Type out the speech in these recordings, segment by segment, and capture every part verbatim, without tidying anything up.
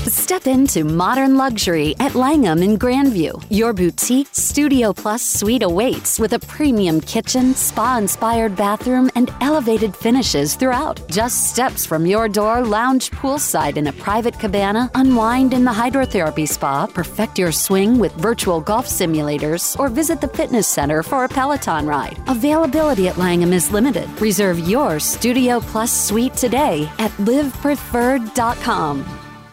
Step into modern luxury at Langham in Grandview. Your boutique Studio Plus suite awaits with a premium kitchen, spa-inspired bathroom, and elevated finishes throughout. Just steps from your door, lounge poolside in a private cabana, unwind in the hydrotherapy spa, perfect your swing with virtual golf simulators, or visit the fitness center for a Peloton ride. Availability at Langham is limited. Reserve your Studio Plus suite today at live preferred dot com.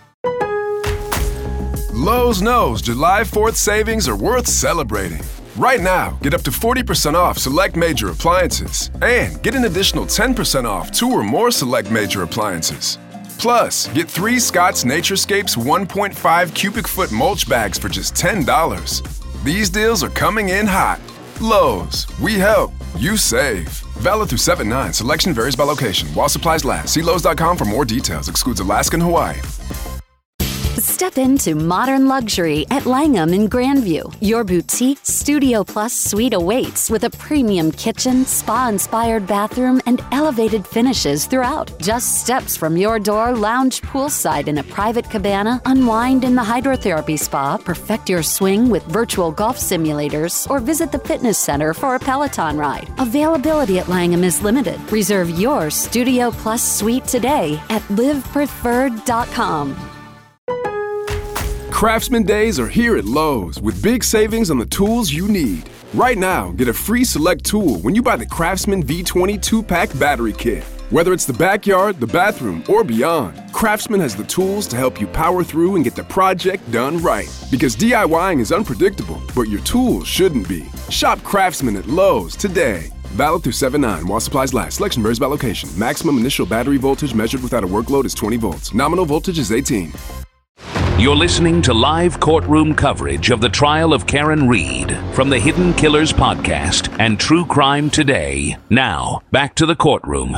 Lowe's knows July fourth savings are worth celebrating. Right now, get up to forty percent off select major appliances and get an additional ten percent off two or more select major appliances. Plus, get three Scott's Naturescapes one point five cubic foot mulch bags for just ten dollars. These deals are coming in hot. Lowe's, we help, you save. Valid through seven nine. Selection varies by location. While supplies last. See Lowe's dot com for more details. Excludes Alaska and Hawaii. Step into modern luxury at Langham in Grandview. Your boutique Studio Plus suite awaits with a premium kitchen, spa-inspired bathroom, and elevated finishes throughout. Just steps from your door, lounge poolside in a private cabana, unwind in the hydrotherapy spa, perfect your swing with virtual golf simulators, or visit the fitness center for a Peloton ride. Availability at Langham is limited. Reserve your Studio Plus suite today at live preferred dot com. Craftsman Days are here at Lowe's with big savings on the tools you need. Right now, get a free select tool when you buy the Craftsman V twenty two-pack battery kit. Whether it's the backyard, the bathroom, or beyond, Craftsman has the tools to help you power through and get the project done right. Because DIYing is unpredictable, but your tools shouldn't be. Shop Craftsman at Lowe's today. Valid through seven nine while supplies last. Selection varies by location. Maximum initial battery voltage measured without a workload is twenty volts. Nominal voltage is eighteen. You're listening to live courtroom coverage of the trial of Karen Read from the Hidden Killers podcast and True Crime Today. Now, back to the courtroom.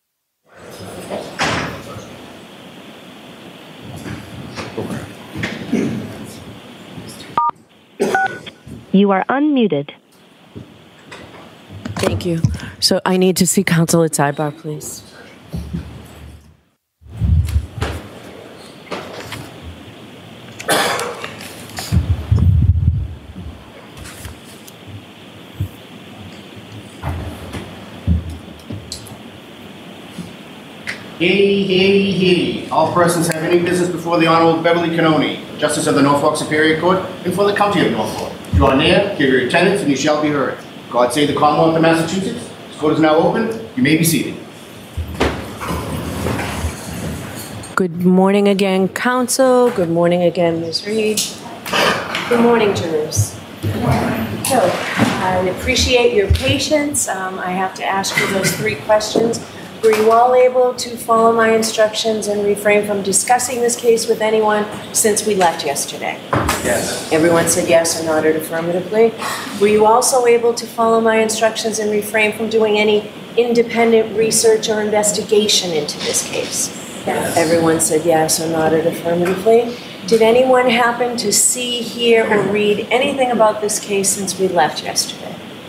You are unmuted. Thank you. So I need to see counsel at sidebar, please. Hear, hear, hear. All persons have any business before the Honorable Beverly Cannoni, Justice of the Norfolk Superior Court, and for the County of Norfolk. Draw near, give your attendance, and you shall be heard. God save the Commonwealth of Massachusetts. This court is now open. You may be seated. Good morning again, counsel. Good morning again, Miz Reed. Good morning, jurors. Good morning. So, I appreciate your patience. Um, I have to ask you those three questions. Were you all able to follow my instructions and refrain from discussing this case with anyone since we left yesterday? Yes. Everyone said yes or nodded affirmatively. Were you also able to follow my instructions and refrain from doing any independent research or investigation into this case? Yes. Everyone said yes or nodded affirmatively. Did anyone happen to see, hear, or read anything about this case since we left yesterday?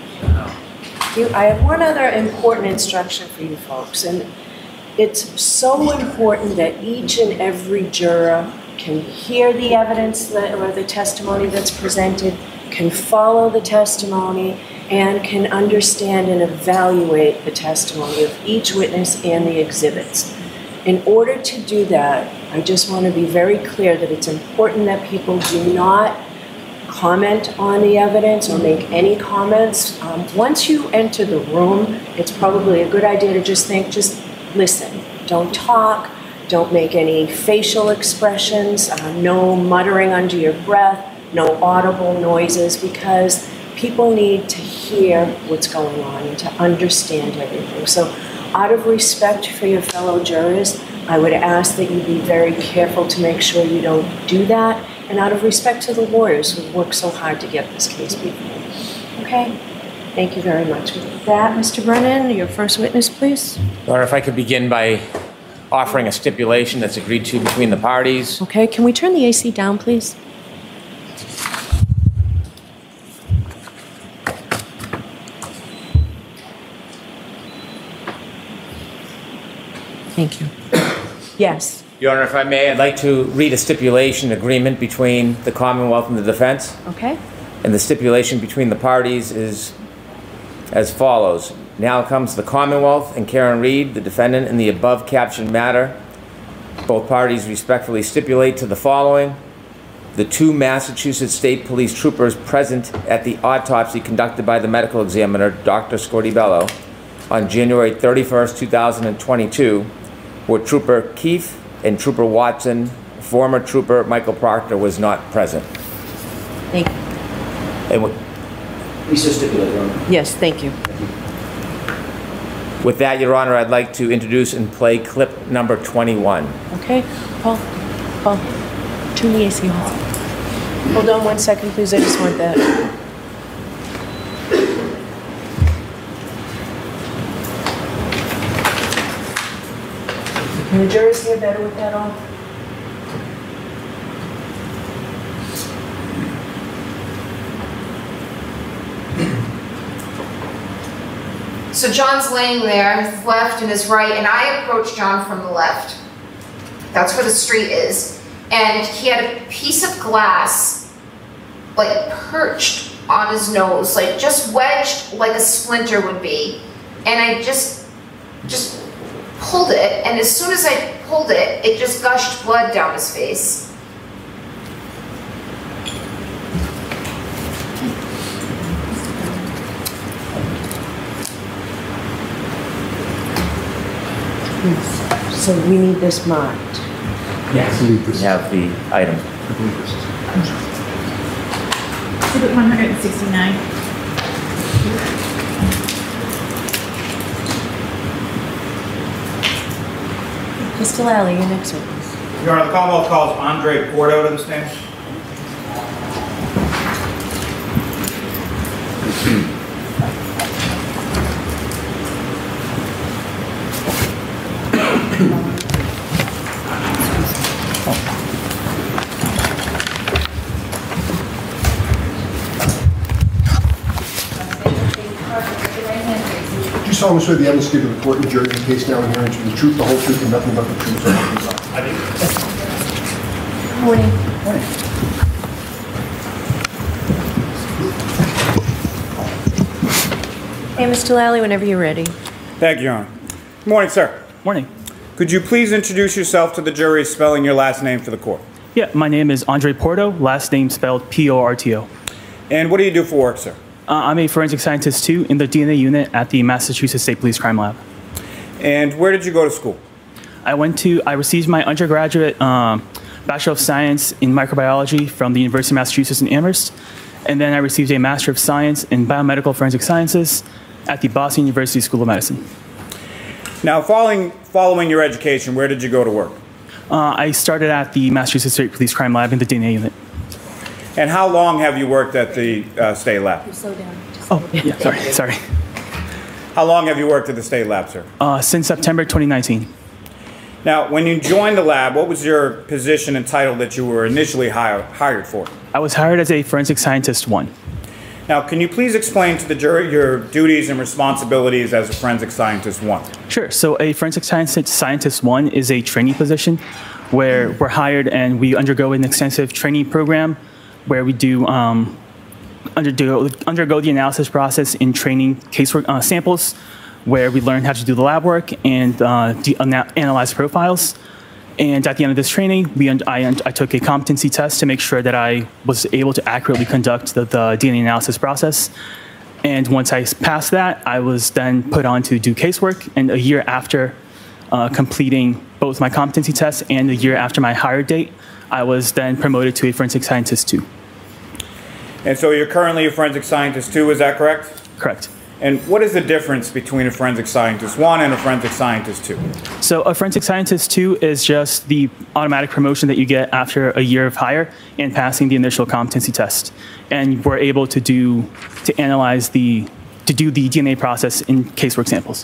You, I have one other important instruction for you folks, and it's so important that each and every juror can hear the evidence that, or the testimony that's presented, can follow the testimony, and can understand and evaluate the testimony of each witness and the exhibits. In order to do that, I just want to be very clear that it's important that people do not comment on the evidence or make any comments. Um, once you enter the room, it's probably a good idea to just think, just listen. Don't talk. Don't make any facial expressions. Uh, no muttering under your breath. No audible noises, because people need to hear what's going on and to understand everything. So out of respect for your fellow jurors, I would ask that you be very careful to make sure you don't do that, and out of respect to the lawyers who worked so hard to get this case before you. Okay? Thank you very much. With that, Mister Brennan, your first witness, please. Or if I could begin by offering a stipulation that's agreed to between the parties. Okay, can we turn the A C down, please? Thank you. Yes. Your Honor, if I may, I'd like to read a stipulation agreement between the Commonwealth and the defense. Okay. And the stipulation between the parties is as follows. Now comes the Commonwealth and Karen Reed, the defendant, in the above captioned matter. Both parties respectfully stipulate to the following. The two Massachusetts State Police troopers present at the autopsy conducted by the medical examiner, Doctor Scortibello, on January thirty-first, two thousand twenty-two, were Trooper Keefe and Trooper Watson. Former Trooper Michael Proctor was not present. Thank you. And with, We so stipulate, Your Honor. Yes, thank you. with that, Your Honor, I'd like to introduce and play clip number twenty-one. Okay, Paul, Paul, turn the A C off. Hold on one second, please, I just want that. Can the jurors hear better with that on? So John's laying there, his left and his right, and I approached John from the left. That's where the street is. And he had a piece of glass, like, perched on his nose, like, just wedged like a splinter would be. And I just, just pulled it, and as soon as I pulled it, it just gushed blood down his face. So we need this marked. Yes. We have the item. Exhibit one hundred sixty-nine. Mister Lally, your next witness. Your Honor, the Commonwealth calls Andre Porto to the stand. Do you solemnly swear the evidence given to the court and jury in the case now and herein to be the truth, the whole truth, and nothing but the truth? So help me God? I do. Morning. Morning. Hey, Mister Lally, whenever you're ready. Thank you, Your Honor. Good morning, sir. Morning. Could you please introduce yourself to the jury, spelling your last name for the court? Yeah, my name is Andre Porto, last name spelled P O R T O. And what do you do for work, sir? Uh, I'm a forensic scientist, too, in the D N A unit at the Massachusetts State Police Crime Lab. And where did you go to school? I went to, I received my undergraduate um, Bachelor of Science in Microbiology from the University of Massachusetts in Amherst, and then I received a Master of Science in Biomedical Forensic Sciences at the Boston University School of Medicine. Now, following, following your education, where did you go to work? Uh, I started at the Massachusetts State Police Crime Lab in the D N A unit. And how long have you worked at the uh, state lab? Slow down. Just Oh, yeah, sorry, sorry. How long have you worked at the state lab, sir? Uh, since September twenty nineteen. Now, when you joined the lab, what was your position and title that you were initially hire, hired for? I was hired as a forensic scientist one. Now, can you please explain to the jury your duties and responsibilities as a forensic scientist one? Sure. So a forensic scientist, scientist one is a trainee position where we're hired and we undergo an extensive training program where we do um, undergo, undergo the analysis process in training casework uh, samples, where we learn how to do the lab work and uh, de- ana- analyze profiles. And at the end of this training, we un- I, un- I took a competency test to make sure that I was able to accurately conduct the, the D N A analysis process. And once I passed that, I was then put on to do casework. And a year after uh, completing both my competency tests and a year after my hire date, I was then promoted to a forensic scientist two. And so you're currently a forensic scientist two, is that correct? Correct. And what is the difference between a forensic scientist one and a forensic scientist two? So a forensic scientist two is just the automatic promotion that you get after a year of hire and passing the initial competency test. And we're able to do, to analyze the, to do the D N A process in casework samples.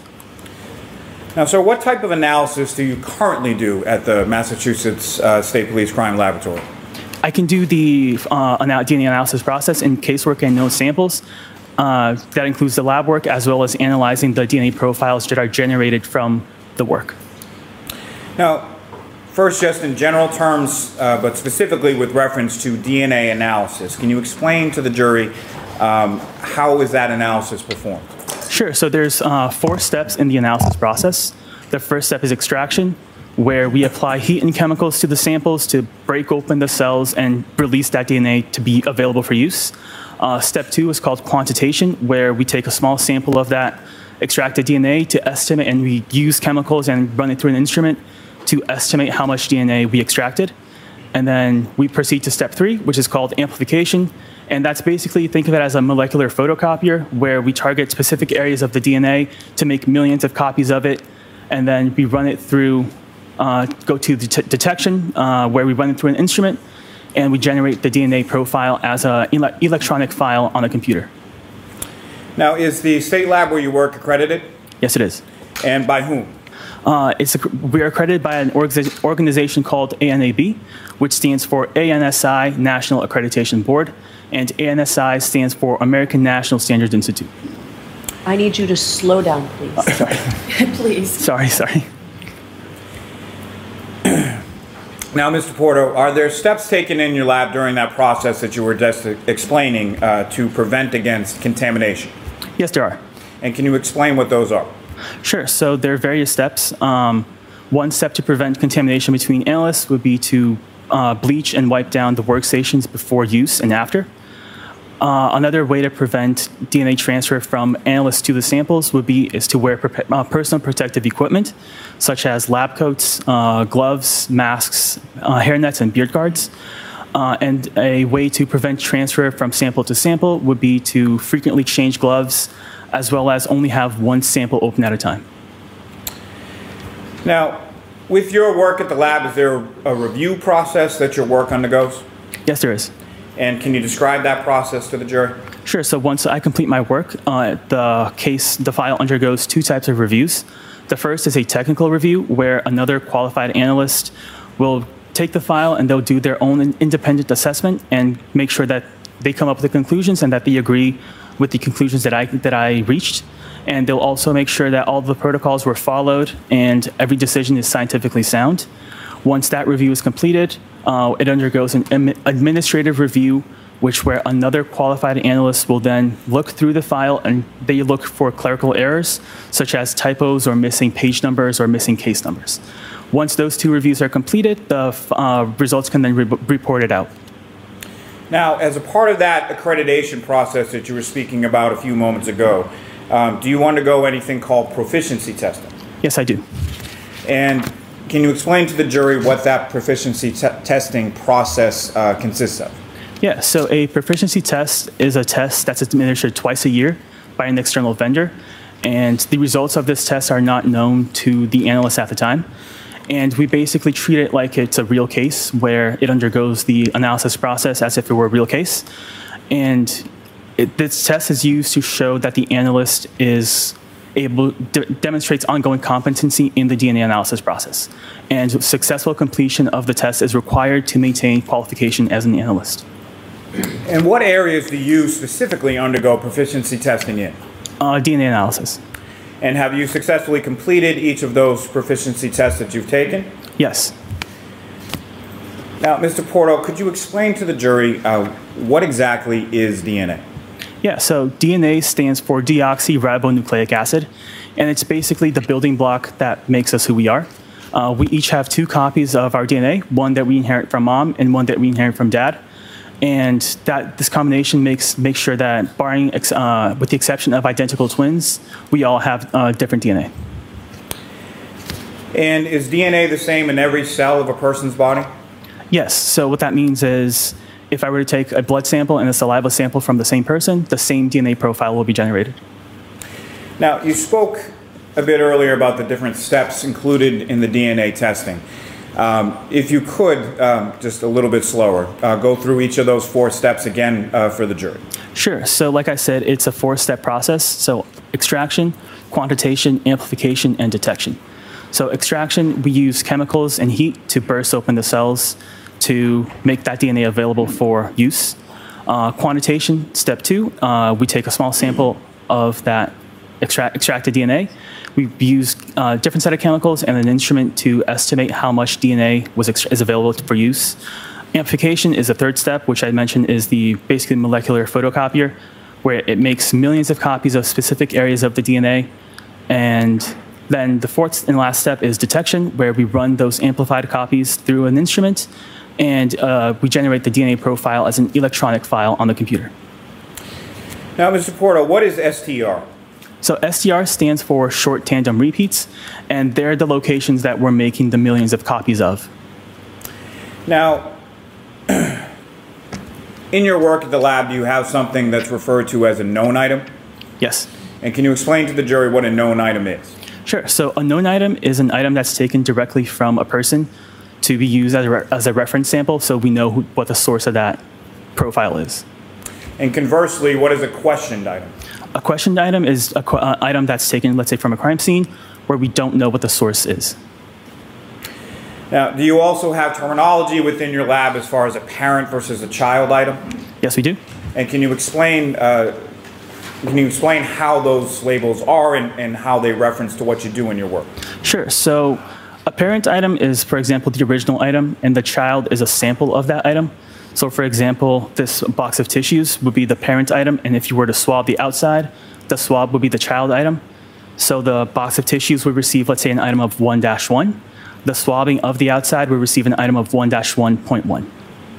Now, sir, what type of analysis do you currently do at the Massachusetts uh, State Police Crime Laboratory? I can do the uh, D N A analysis process in casework and known samples. Uh, that includes the lab work as well as analyzing the D N A profiles that are generated from the work. Now, first, just in general terms, uh, but specifically with reference to D N A analysis, can you explain to the jury um, how is that analysis performed? Sure. So there's uh, four steps in the analysis process. The first step is extraction, where we apply heat and chemicals to the samples to break open the cells and release that D N A to be available for use. Uh, step two is called quantitation, where we take a small sample of that extracted D N A to estimate, and we use chemicals and run it through an instrument to estimate how much D N A we extracted. And then we proceed to step three, which is called amplification. And that's basically, think of it as a molecular photocopier, where we target specific areas of the D N A to make millions of copies of it. And then we run it through, uh, go to det- detection, uh, where we run it through an instrument, and we generate the D N A profile as an ele- electronic file on a computer. Now, is the state lab where you work accredited? Yes, it is. And by whom? Uh, it's a, we are accredited by an org- organization called A N A B, which stands for A N S I, National Accreditation Board, and A N S I stands for American National Standards Institute. I need you to slow down, please. Uh, sorry. Please. Sorry, sorry. Now, Mister Porto, are there steps taken in your lab during that process that you were just explaining uh, to prevent against contamination? Yes, there are. And can you explain what those are? Sure. So there are various steps. Um, one step to prevent contamination between analysts would be to uh, bleach and wipe down the workstations before use and after. Uh, another way to prevent D N A transfer from analysts to the samples would be is to wear pre- uh, personal protective equipment, such as lab coats, uh, gloves, masks, uh, hairnets, and beard guards. Uh, and a way to prevent transfer from sample to sample would be to frequently change gloves, as well as only have one sample open at a time. Now, with your work at the lab, is there a review process that your work undergoes? Yes, there is. And can you describe that process to the jury? Sure. So once I complete my work, uh, the case, the file undergoes two types of reviews. The first is a technical review, where another qualified analyst will take the file and they'll do their own independent assessment and make sure that they come up with the conclusions and that they agree with the conclusions that I that I reached. And they'll also make sure that all the protocols were followed and every decision is scientifically sound. Once that review is completed, uh, it undergoes an administrative review, which where another qualified analyst will then look through the file and they look for clerical errors, such as typos or missing page numbers or missing case numbers. Once those two reviews are completed, the uh, results can then be re- reported out. Now, as a part of that accreditation process that you were speaking about a few moments ago, um, do you undergo anything called proficiency testing? Yes, I do. And can you explain to the jury what that proficiency te- testing process uh, consists of? Yeah, so a proficiency test is a test that's administered twice a year by an external vendor, and the results of this test are not known to the analyst at the time. And we basically treat it like it's a real case, where it undergoes the analysis process as if it were a real case. And it, this test is used to show that the analyst is able, de- demonstrates ongoing competency in the D N A analysis process. And successful completion of the test is required to maintain qualification as an analyst. And what areas do you specifically undergo proficiency testing in? Uh, D N A analysis. And have you successfully completed each of those proficiency tests that you've taken? Yes. Now, Mister Porto, could you explain to the jury uh, what exactly is D N A? Yeah, so D N A stands for deoxyribonucleic acid, and it's basically the building block that makes us who we are. Uh, we each have two copies of our D N A, one that we inherit from mom and one that we inherit from dad. And that this combination makes makes sure that, barring ex, uh, with the exception of identical twins, we all have uh, different D N A. And is D N A the same in every cell of a person's body? Yes. So what that means is, if I were to take a blood sample and a saliva sample from the same person, the same D N A profile will be generated. Now, you spoke a bit earlier about the different steps included in the D N A testing. Um, if you could, um, just a little bit slower, uh, go through each of those four steps again uh, for the jury. Sure. So like I said, it's a four-step process. So extraction, quantitation, amplification, and detection. So extraction, we use chemicals and heat to burst open the cells to make that D N A available for use. Uh, quantitation, step two, uh, we take a small sample of that extract, extracted D N A. We used a different set of chemicals and an instrument to estimate how much D N A was ex- is available for use. Amplification is the third step, which I mentioned is the basically molecular photocopier, where it makes millions of copies of specific areas of the D N A. And then the fourth and last step is detection, where we run those amplified copies through an instrument, and uh, we generate the D N A profile as an electronic file on the computer. Now, Mister Porto, what is S T R? So S T R stands for short tandem repeats, and they're the locations that we're making the millions of copies of. Now, in your work at the lab, do you have something that's referred to as a known item? Yes. And can you explain to the jury what a known item is? Sure. So a known item is an item that's taken directly from a person to be used as a, re- as a reference sample, so we know who, what the source of that profile is. And conversely, what is a questioned item? A questioned item is an qu- uh, item that's taken, let's say, from a crime scene where we don't know what the source is. Now, do you also have terminology within your lab as far as a parent versus a child item? Yes, we do. And can you explain uh, can you explain how those labels are and, and how they reference to what you do in your work? Sure. So a parent item is, for example, the original item, and the child is a sample of that item. So, for example, this box of tissues would be the parent item, and if you were to swab the outside, the swab would be the child item. So the box of tissues would receive, let's say, an item of one dash one. The swabbing of the outside would receive an item of one dash one point one.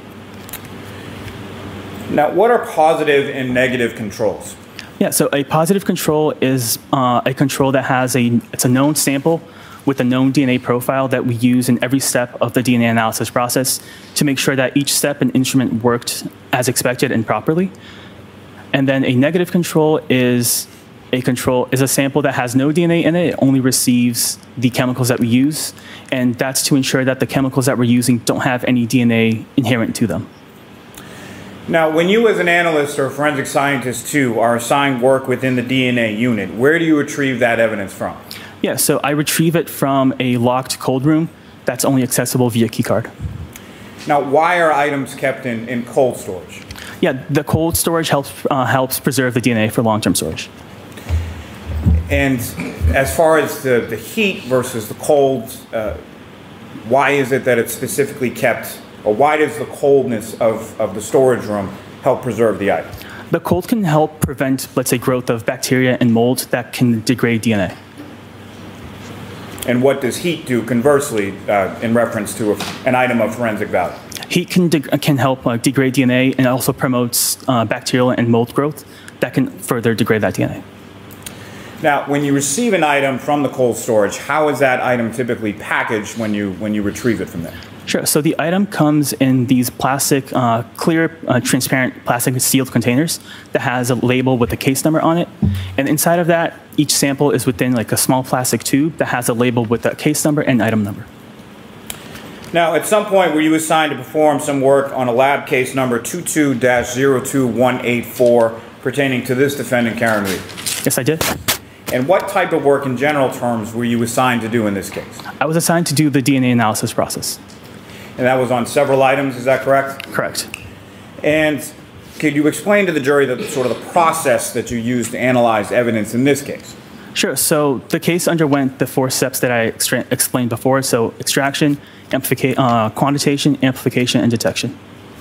Now, what are positive and negative controls? Yeah, so a positive control is uh, a control that has a, it's a known sample with a known D N A profile that we use in every step of the D N A analysis process to make sure that each step and instrument worked as expected and properly. And then a negative control is a control is a sample that has no D N A in it. It only receives the chemicals that we use, and that's to ensure that the chemicals that we're using don't have any D N A inherent to them. Now, when you as an analyst or a forensic scientist too are assigned work within the D N A unit, where do you retrieve that evidence from? Yeah, so I retrieve it from a locked cold room that's only accessible via keycard. Now, why are items kept in, in cold storage? Yeah, the cold storage helps uh, helps preserve the D N A for long-term storage. And as far as the, the heat versus the cold, uh, why is it that it's specifically kept, or why does the coldness of, of the storage room help preserve the item? The cold can help prevent, let's say, growth of bacteria and mold that can degrade D N A. And what does heat do, conversely, uh, in reference to a, an item of forensic value? Heat can, de- can help uh, degrade D N A, and also promotes uh, bacterial and mold growth that can further degrade that D N A. Now, when you receive an item from the cold storage, how is that item typically packaged when you when you retrieve it from there? Sure. So the item comes in these plastic, uh, clear, uh, transparent plastic sealed containers that has a label with a case number on it. And inside of that, each sample is within like a small plastic tube that has a label with a case number and item number. Now, at some point, were you assigned to perform some work on a lab case number two two dash zero two one eight four pertaining to this defendant, Karen Reed? Yes, I did. And what type of work in general terms were you assigned to do in this case? I was assigned to do the D N A analysis process. And that was on several items, is that correct? Correct. And could you explain to the jury the sort of the process that you used to analyze evidence in this case? Sure. So the case underwent the four steps that I extra- explained before. So extraction, amplification, uh, quantitation, amplification, and detection.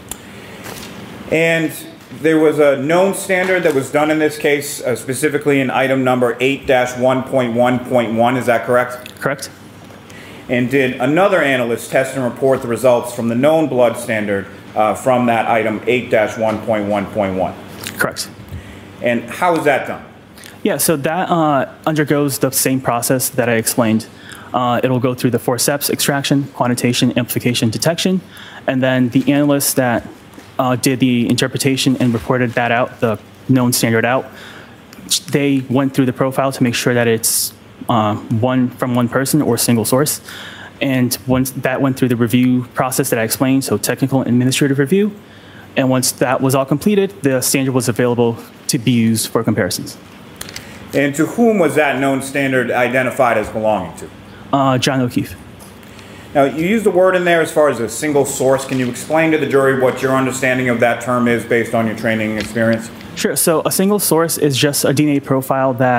And there was a known standard that was done in this case, uh, specifically in item number eight dash one point one point one, is that correct? Correct. And did another analyst test and report the results from the known blood standard uh, from that item eight dash one point one point one? Correct. And how is that done? Yeah, so that uh, undergoes the same process that I explained. Uh, it'll go through the four steps: extraction, quantitation, amplification, detection, and then the analyst that uh, did the interpretation and reported that out, the known standard out, they went through the profile to make sure that it's uh, one from one person or single source. And once that went through the review process that I explained, so technical and administrative review, and once that was all completed, the standard was available to be used for comparisons. And to whom was that known standard identified as belonging to? Uh, John O'Keefe. Now, you used a word in there as far as a single source. Can you explain to the jury what your understanding of that term is based on your training and experience? Sure. So a single source is just a D N A profile that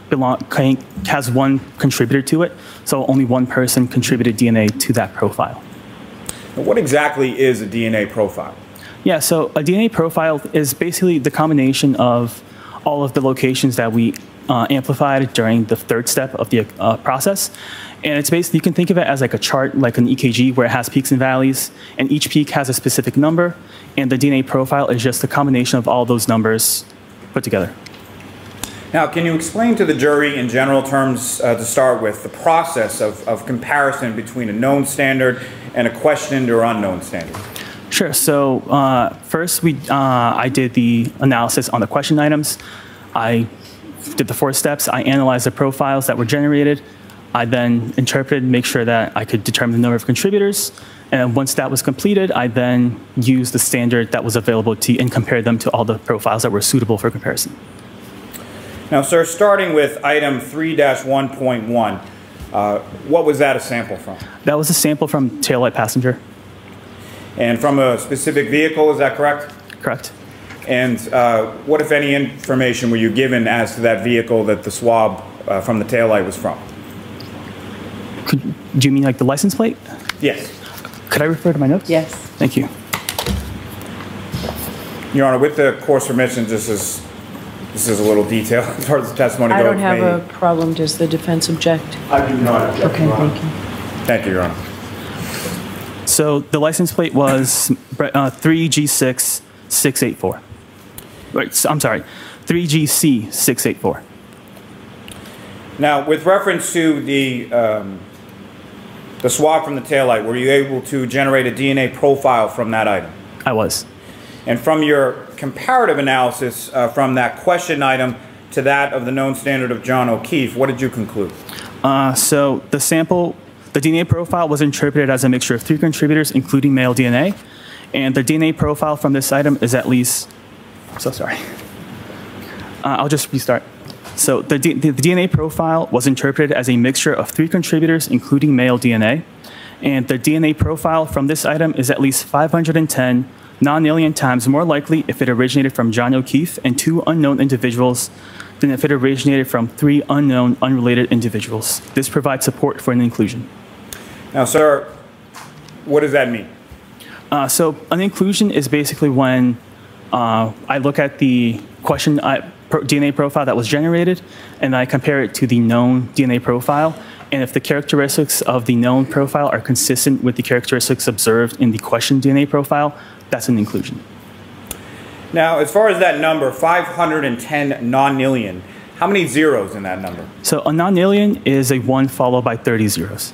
belong, has one contributor to it, so only one person contributed D N A to that profile. What exactly is a D N A profile? Yeah, so a D N A profile is basically the combination of all of the locations that we uh, amplified during the third step of the uh, process. And it's basically, you can think of it as like a chart, like an E K G, where it has peaks and valleys, and each peak has a specific number, and the D N A profile is just a combination of all those numbers put together. Now, can you explain to the jury in general terms, uh, to start with, the process of, of comparison between a known standard and a questioned or unknown standard? Sure. So uh, first, we uh, I did the analysis on the question items. I did the four steps. I analyzed the profiles that were generated. I then interpreted, make sure that I could determine the number of contributors. And once that was completed, I then used the standard that was available to and compared them to all the profiles that were suitable for comparison. Now, sir, starting with item three dash one point one, uh, what was that a sample from? That was a sample from taillight passenger. And from a specific vehicle, is that correct? Correct. And uh, what, if any, information were you given as to that vehicle that the swab uh, from the taillight was from? Could, do you mean like the license plate? Yes. Could I refer to my notes? Yes. Thank you. Your Honor, with the court's permission, this is, this is a little detail as far as the testimony goes. I don't have a problem. Does the defense object? I do not object. Okay, thank you. Thank you, Your Honor. So the license plate was uh, three G six six eight four. Right, so, I'm sorry, three G C six eight four. Now, with reference to the um, the swab from the taillight, were you able to generate a D N A profile from that item? I was. And from your comparative analysis uh, from that question item to that of the known standard of John O'Keefe, what did you conclude? Uh, so the sample, the D N A profile was interpreted as a mixture of three contributors, including male D N A. And the D N A profile from this item is at least, I'm so sorry. Uh, I'll just restart. So the, D, the, the D N A profile was interpreted as a mixture of three contributors, including male D N A. And the D N A profile from this item is at least five hundred ten non-alien times more likely if it originated from John O'Keefe and two unknown individuals than if it originated from three unknown, unrelated individuals. This provides support for an inclusion. Now, sir, what does that mean? Uh, so an inclusion is basically when uh, I look at the question I, pro, D N A profile that was generated, and I compare it to the known D N A profile. And if the characteristics of the known profile are consistent with the characteristics observed in the question D N A profile, that's an inclusion. Now, as far as that number, five hundred ten non-alien, how many zeros in that number? So a non-alien is a one followed by thirty zeros.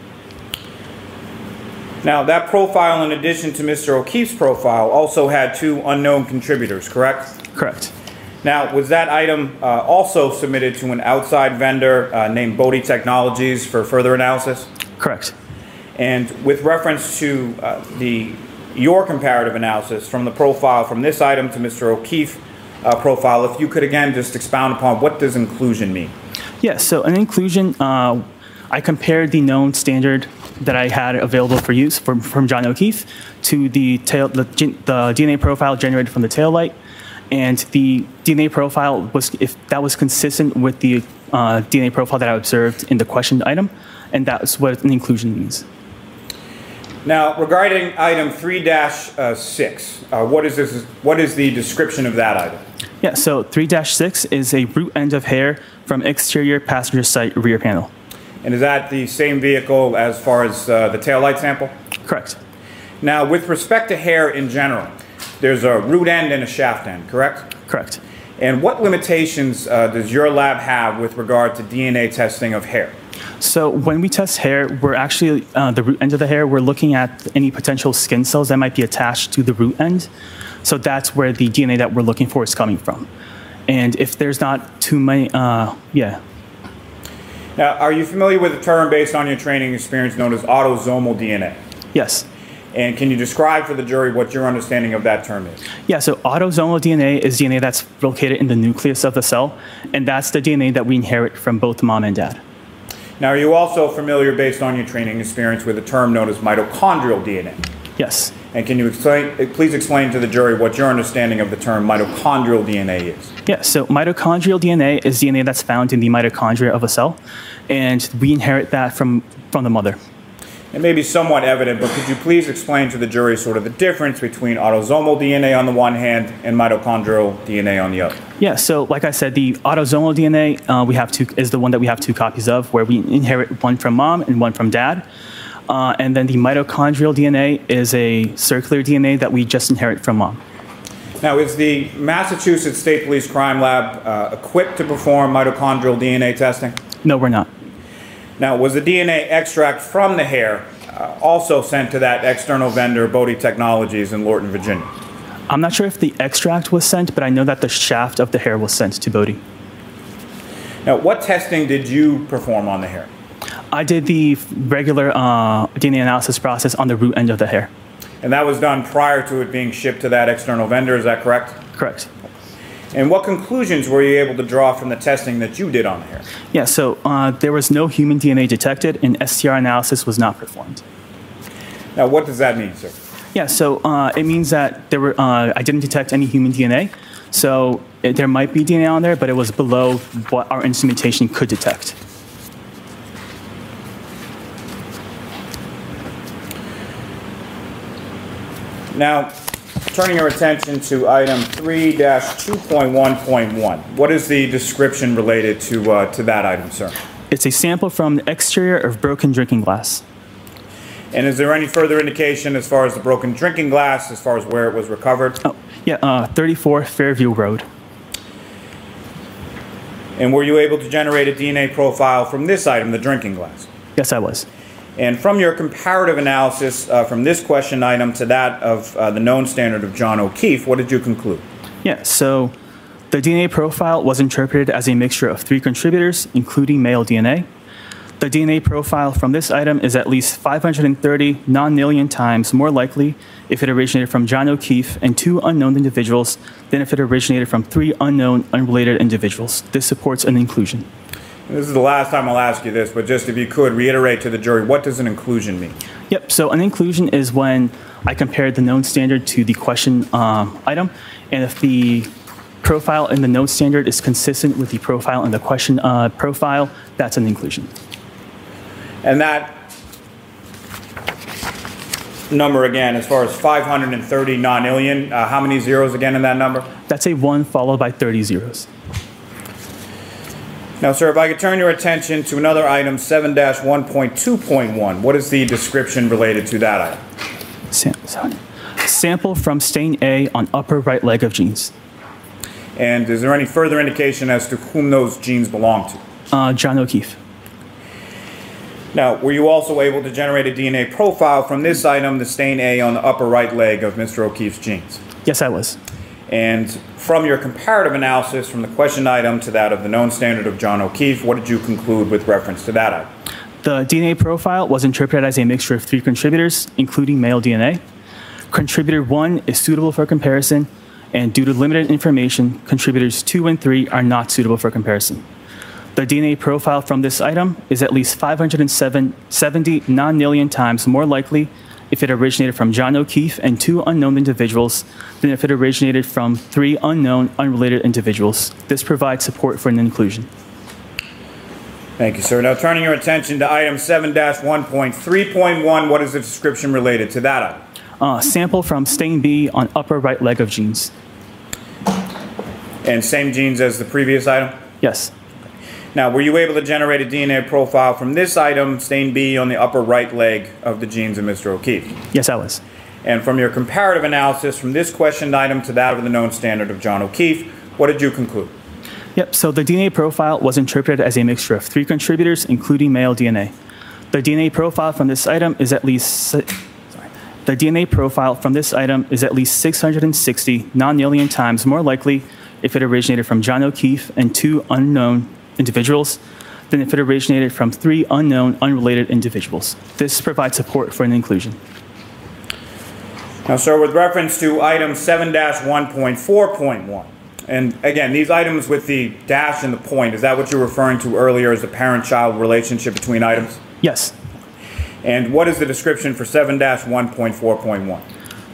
Now, that profile, in addition to Mister O'Keefe's profile, also had two unknown contributors, correct? Correct. Now, was that item uh, also submitted to an outside vendor uh, named Bodhi Technologies for further analysis? Correct. And with reference to uh, the your comparative analysis from the profile from this item to Mister O'Keefe uh, profile, if you could again just expound upon what does inclusion mean? Yes, so an inclusion, uh, I compared the known standard that I had available for use from, from John O'Keefe to the, tail, the, the D N A profile generated from the taillight. And the D N A profile was, if that was consistent with the uh, D N A profile that I observed in the questioned item, and that's what an inclusion means. Now, regarding item three dash six, uh, what is this? What is the description of that item? Yeah, so three dash six is a root end of hair from exterior passenger side rear panel. And is that the same vehicle as far as uh, the taillight sample? Correct. Now, with respect to hair in general, there's a root end and a shaft end, correct? Correct. And what limitations uh, does your lab have with regard to D N A testing of hair? So when we test hair, we're actually, uh, the root end of the hair, we're looking at any potential skin cells that might be attached to the root end. So that's where the D N A that we're looking for is coming from. And if there's not too many, uh, yeah. Now, are you familiar with the term based on your training experience known as autosomal D N A? Yes. And can you describe for the jury what your understanding of that term is? Yeah, so autosomal D N A is D N A that's located in the nucleus of the cell, and that's the D N A that we inherit from both mom and dad. Now, are you also familiar, based on your training experience, with a term known as mitochondrial D N A? Yes. And can you explain, please explain to the jury what your understanding of the term mitochondrial D N A is? Yeah, so mitochondrial D N A is D N A that's found in the mitochondria of a cell, and we inherit that from, from the mother. It may be somewhat evident, but could you please explain to the jury sort of the difference between autosomal D N A on the one hand and mitochondrial D N A on the other? Yeah, so like I said, the autosomal D N A uh, we have two, is the one that we have two copies of, where we inherit one from mom and one from dad. Uh, and then the mitochondrial D N A is a circular D N A that we just inherit from mom. Now, is the Massachusetts State Police Crime Lab uh, equipped to perform mitochondrial D N A testing? No, we're not. Now, was the D N A extract from the hair uh, also sent to that external vendor, Bodie Technologies, in Lorton, Virginia? I'm not sure if the extract was sent, but I know that the shaft of the hair was sent to Bodie. Now, what testing did you perform on the hair? I did the regular uh, D N A analysis process on the root end of the hair. And that was done prior to it being shipped to that external vendor, is that correct? Correct. And what conclusions were you able to draw from the testing that you did on the hair? Yeah, so uh, there was no human D N A detected, and S T R analysis was not performed. Now, what does that mean, sir? Yeah, so uh, it means that there were uh, I didn't detect any human D N A, so it, there might be D N A on there, but it was below what our instrumentation could detect. Now, turning your attention to item three dash two point one point one, what is the description related to, uh, to that item, sir? It's a sample from the exterior of broken drinking glass. And is there any further indication as far as the broken drinking glass, as far as where it was recovered? Oh, yeah, uh, thirty-four Fairview Road. And were you able to generate a D N A profile from this item, the drinking glass? Yes, I was. And from your comparative analysis uh, from this question item to that of uh, the known standard of John O'Keefe, what did you conclude? Yeah, so the D N A profile was interpreted as a mixture of three contributors, including male D N A. The D N A profile from this item is at least five hundred thirty non-alien times more likely if it originated from John O'Keefe and two unknown individuals than if it originated from three unknown, unrelated individuals. This supports an inclusion. This is the last time I'll ask you this, but just if you could reiterate to the jury, what does an inclusion mean? Yep, so an inclusion is when I compared the known standard to the question um, item, and if the profile in the known standard is consistent with the profile in the question uh, profile, that's an inclusion. And that number again, as far as five hundred thirty non-alien, uh, how many zeros again in that number? That's a one followed by thirty zeros. Now, sir, if I could turn your attention to another item, seven dash one point two point one, what is the description related to that item? Sam- sorry. Sample from stain A on upper right leg of jeans. And is there any further indication as to whom those jeans belong to? Uh, John O'Keefe. Now, were you also able to generate a D N A profile from this item, the stain A on the upper right leg of Mister O'Keefe's jeans? Yes, I was. And from your comparative analysis from the question item to that of the known standard of John O'Keefe, what did you conclude with reference to that item? The D N A profile was interpreted as a mixture of three contributors, including male D N A. Contributor one is suitable for comparison, and due to limited information, contributors two and three are not suitable for comparison. The D N A profile from this item is at least five hundred seventy non-alien times more likely if it originated from John O'Keefe and two unknown individuals than if it originated from three unknown, unrelated individuals. This provides support for an inclusion. Thank you, sir. Now, turning your attention to item seven dash one point three point one, what is the description related to that item? Uh, sample from stain B on upper right leg of jeans. And same jeans as the previous item? Yes. Now, were you able to generate a D N A profile from this item, stain B, on the upper right leg of the jeans of Mister O'Keefe? Yes, I was. And from your comparative analysis from this questioned item to that of the known standard of John O'Keefe, what did you conclude? Yep, so the D N A profile was interpreted as a mixture of three contributors, including male D N A. The D N A profile from this item is at least sorry, the D N A profile from this item is at least six hundred sixty non-alien times more likely if it originated from John O'Keefe and two unknown individuals than if it originated from three unknown, unrelated individuals. This provides support for an inclusion. Now, sir, with reference to item seven dash one point four point one, and again, these items with the dash and the point, is that what you were referring to earlier as the parent-child relationship between items? Yes. And what is the description for seven dash one point four point one?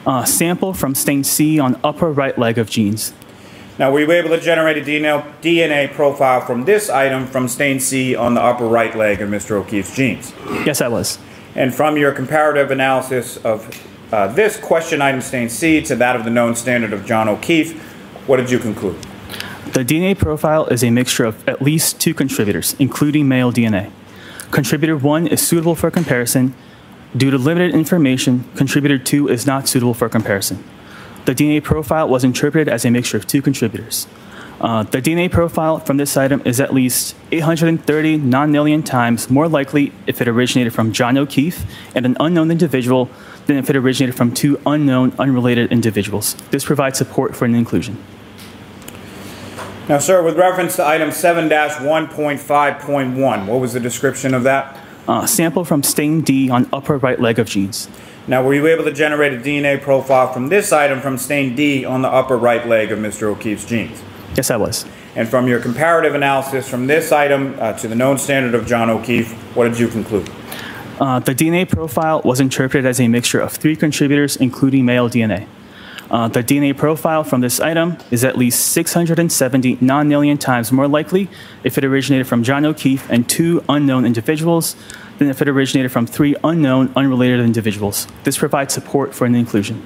Uh, sample from stain C on upper right leg of jeans. Now, were you able to generate a D N A profile from this item from stain C on the upper right leg of Mister O'Keefe's jeans? Yes, I was. And from your comparative analysis of uh, this question item stain C to that of the known standard of John O'Keefe, what did you conclude? The D N A profile is a mixture of at least two contributors, including male D N A. Contributor one is suitable for comparison. Due to limited information, contributor two is not suitable for comparison. The D N A profile was interpreted as a mixture of two contributors. Uh, the D N A profile from this item is at least eight hundred thirty non-million times more likely if it originated from John O'Keefe and an unknown individual than if it originated from two unknown, unrelated individuals. This provides support for an inclusion. Now, sir, with reference to item seven dash one point five point one, what was the description of that? Uh, sample from stain D on upper right leg of jeans. Now, were you able to generate a D N A profile from this item from stain D on the upper right leg of Mister O'Keefe's jeans? Yes, I was. And from your comparative analysis from this item uh, to the known standard of John O'Keefe, what did you conclude? Uh, the D N A profile was interpreted as a mixture of three contributors, including male D N A. Uh, the D N A profile from this item is at least six hundred seventy non-million times more likely if it originated from John O'Keefe and two unknown individuals than if it originated from three unknown, unrelated individuals. This provides support for an inclusion.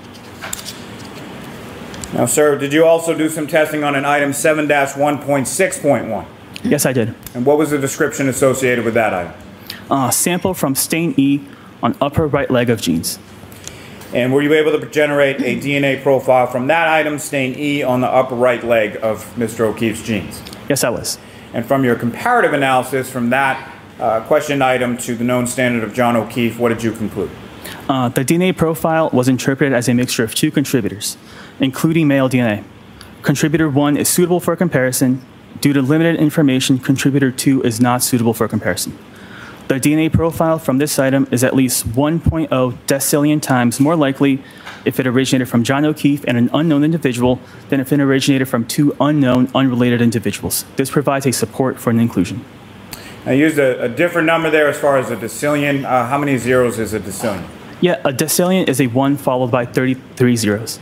Now, sir, did you also do some testing on an item seven dash one point six point one? Yes, I did. And what was the description associated with that item? Uh, sample from stain E on upper right leg of jeans. And were you able to generate a D N A profile from that item, stain E, on the upper right leg of Mister O'Keefe's jeans? Yes, I was. And from your comparative analysis from that uh, question item to the known standard of John O'Keefe, what did you conclude? Uh, the D N A profile was interpreted as a mixture of two contributors, including male D N A. Contributor one is suitable for comparison. Due to limited information, contributor two is not suitable for comparison. The D N A profile from this item is at least one point zero decillion times more likely if it originated from John O'Keefe and an unknown individual than if it originated from two unknown, unrelated individuals. This provides a support for an inclusion. I used a, a different number there as far as a decillion. Uh, how many zeros is a decillion? Yeah, a decillion is a one followed by thirty-three zeros.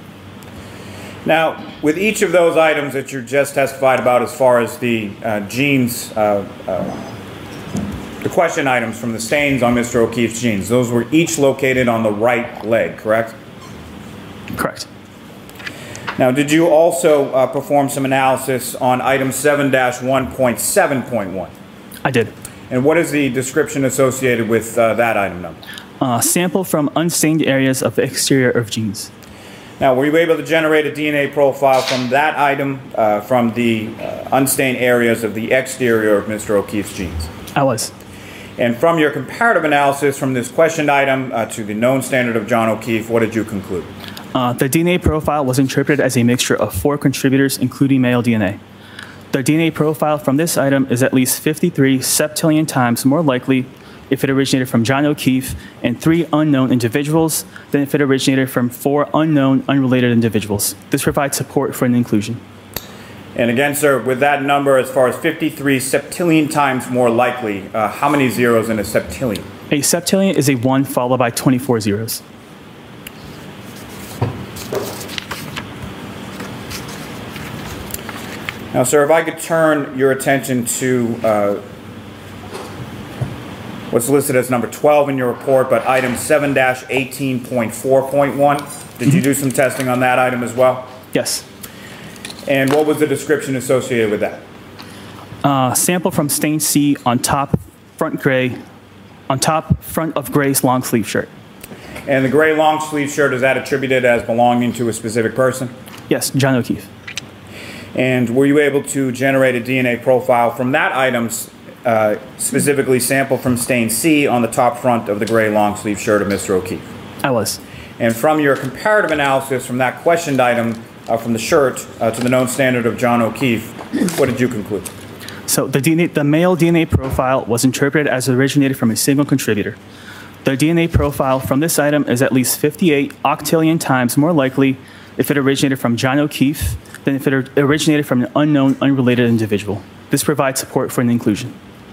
Now, with each of those items that you just testified about as far as the uh, genes, uh, uh, the question items from the stains on Mister O'Keefe's jeans, those were each located on the right leg, correct? Correct. Now, did you also uh, perform some analysis on item seven dash one point seven point one? I did. And what is the description associated with uh, that item number? Uh, sample from unstained areas of the exterior of jeans. Now, were you able to generate a D N A profile from that item uh, from the uh, unstained areas of the exterior of Mister O'Keefe's jeans? I was. And from your comparative analysis from this questioned item uh, to the known standard of John O'Keefe, what did you conclude? Uh, the D N A profile was interpreted as a mixture of four contributors, including male D N A. The D N A profile from this item is at least fifty-three septillion times more likely if it originated from John O'Keefe and three unknown individuals than if it originated from four unknown, unrelated individuals. This provides support for an inclusion. And again, sir, with that number, as far as fifty-three septillion times more likely, uh, how many zeros in a septillion? A septillion is a one followed by twenty-four zeros. Now, sir, if I could turn your attention to uh, what's listed as number twelve in your report, but item seven dash eighteen point four point one. Did mm-hmm. you do some testing on that item as well? Yes. And what was the description associated with that? Uh, sample from stain C on top front gray, on top front of gray's long sleeve shirt. And the gray long sleeve shirt, is that attributed as belonging to a specific person? Yes, John O'Keefe. And were you able to generate a D N A profile from that item, uh, specifically sample from stain C on the top front of the gray long sleeve shirt of Mister O'Keefe? I was. And from your comparative analysis from that questioned item uh, from the shirt uh, to the known standard of John O'Keefe, what did you conclude? So the, D N A, the male D N A profile was interpreted as originated from a single contributor. The D N A profile from this item is at least fifty-eight octillion times more likely if it originated from John O'Keefe than if it originated from an unknown, unrelated individual. This provides support for an inclusion.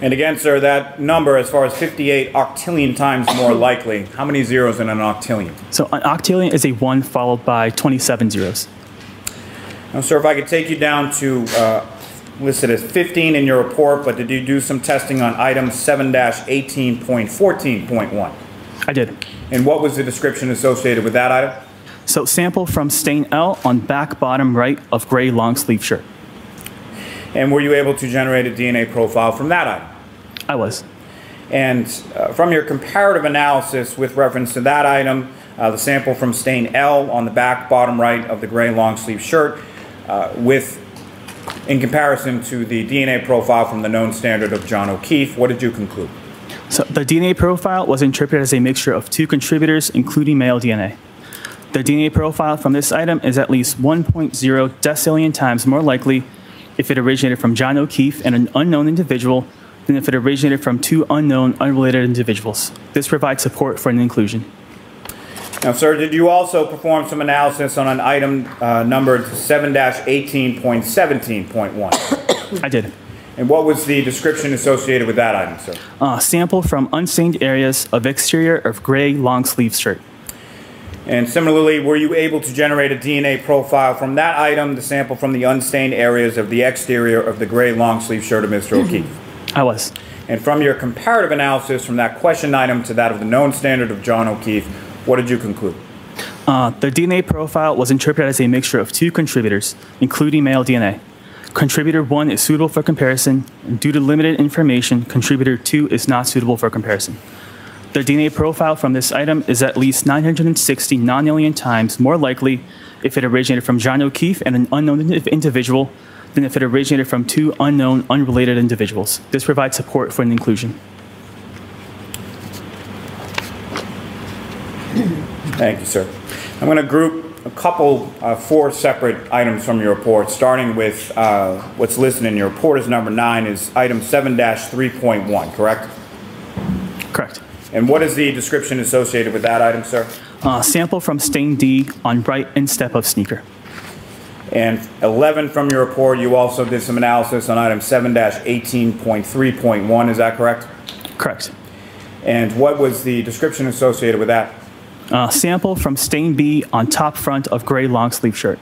And again, sir, that number, as far as fifty-eight octillion times more likely, how many zeros in an octillion? So an octillion is a one followed by twenty-seven zeros. Now, sir, if I could take you down to uh, listed as fifteen in your report, but did you do some testing on item seven eighteen point fourteen point one? I did. And what was the description associated with that item? So sample from stain L on back bottom right of gray long sleeve shirt. And were you able to generate a D N A profile from that item? I was. And uh, from your comparative analysis with reference to that item, uh, the sample from stain L on the back bottom right of the gray long sleeve shirt, uh, with in comparison to the D N A profile from the known standard of John O'Keefe, what did you conclude? So the D N A profile was interpreted as a mixture of two contributors, including male D N A. The D N A profile from this item is at least one point zero decillion times more likely if it originated from John O'Keefe and an unknown individual than if it originated from two unknown, unrelated individuals. This provides support for an inclusion. Now, sir, did you also perform some analysis on an item uh, numbered seven eighteen point seventeen point one? I did. And what was the description associated with that item, sir? Uh, sample from unstained areas of exterior of gray long sleeve shirt. And similarly, were you able to generate a D N A profile from that item, the sample from the unstained areas of the exterior of the gray long sleeve shirt of Mister O'Keefe? I was. And from your comparative analysis from that question item to that of the known standard of John O'Keefe, what did you conclude? Uh, the D N A profile was interpreted as a mixture of two contributors, including male D N A. Contributor one is suitable for comparison, and due to limited information, contributor two is not suitable for comparison. The D N A profile from this item is at least nine hundred sixty nonillion times more likely if it originated from John O'Keefe and an unknown individual than if it originated from two unknown, unrelated individuals. This provides support for an inclusion. Thank you, sir. I'm going to group a couple, uh, four separate items from your report, starting with uh, what's listed in your report as number nine is item seven three point one, correct? Correct. And what is the description associated with that item, sir? Uh, sample from stain D on right instep of sneaker. And eleven from your report, you also did some analysis on item seven eighteen point three point one, is that correct? Correct. And what was the description associated with that? Uh, sample from stain B on top front of gray long sleeve shirt.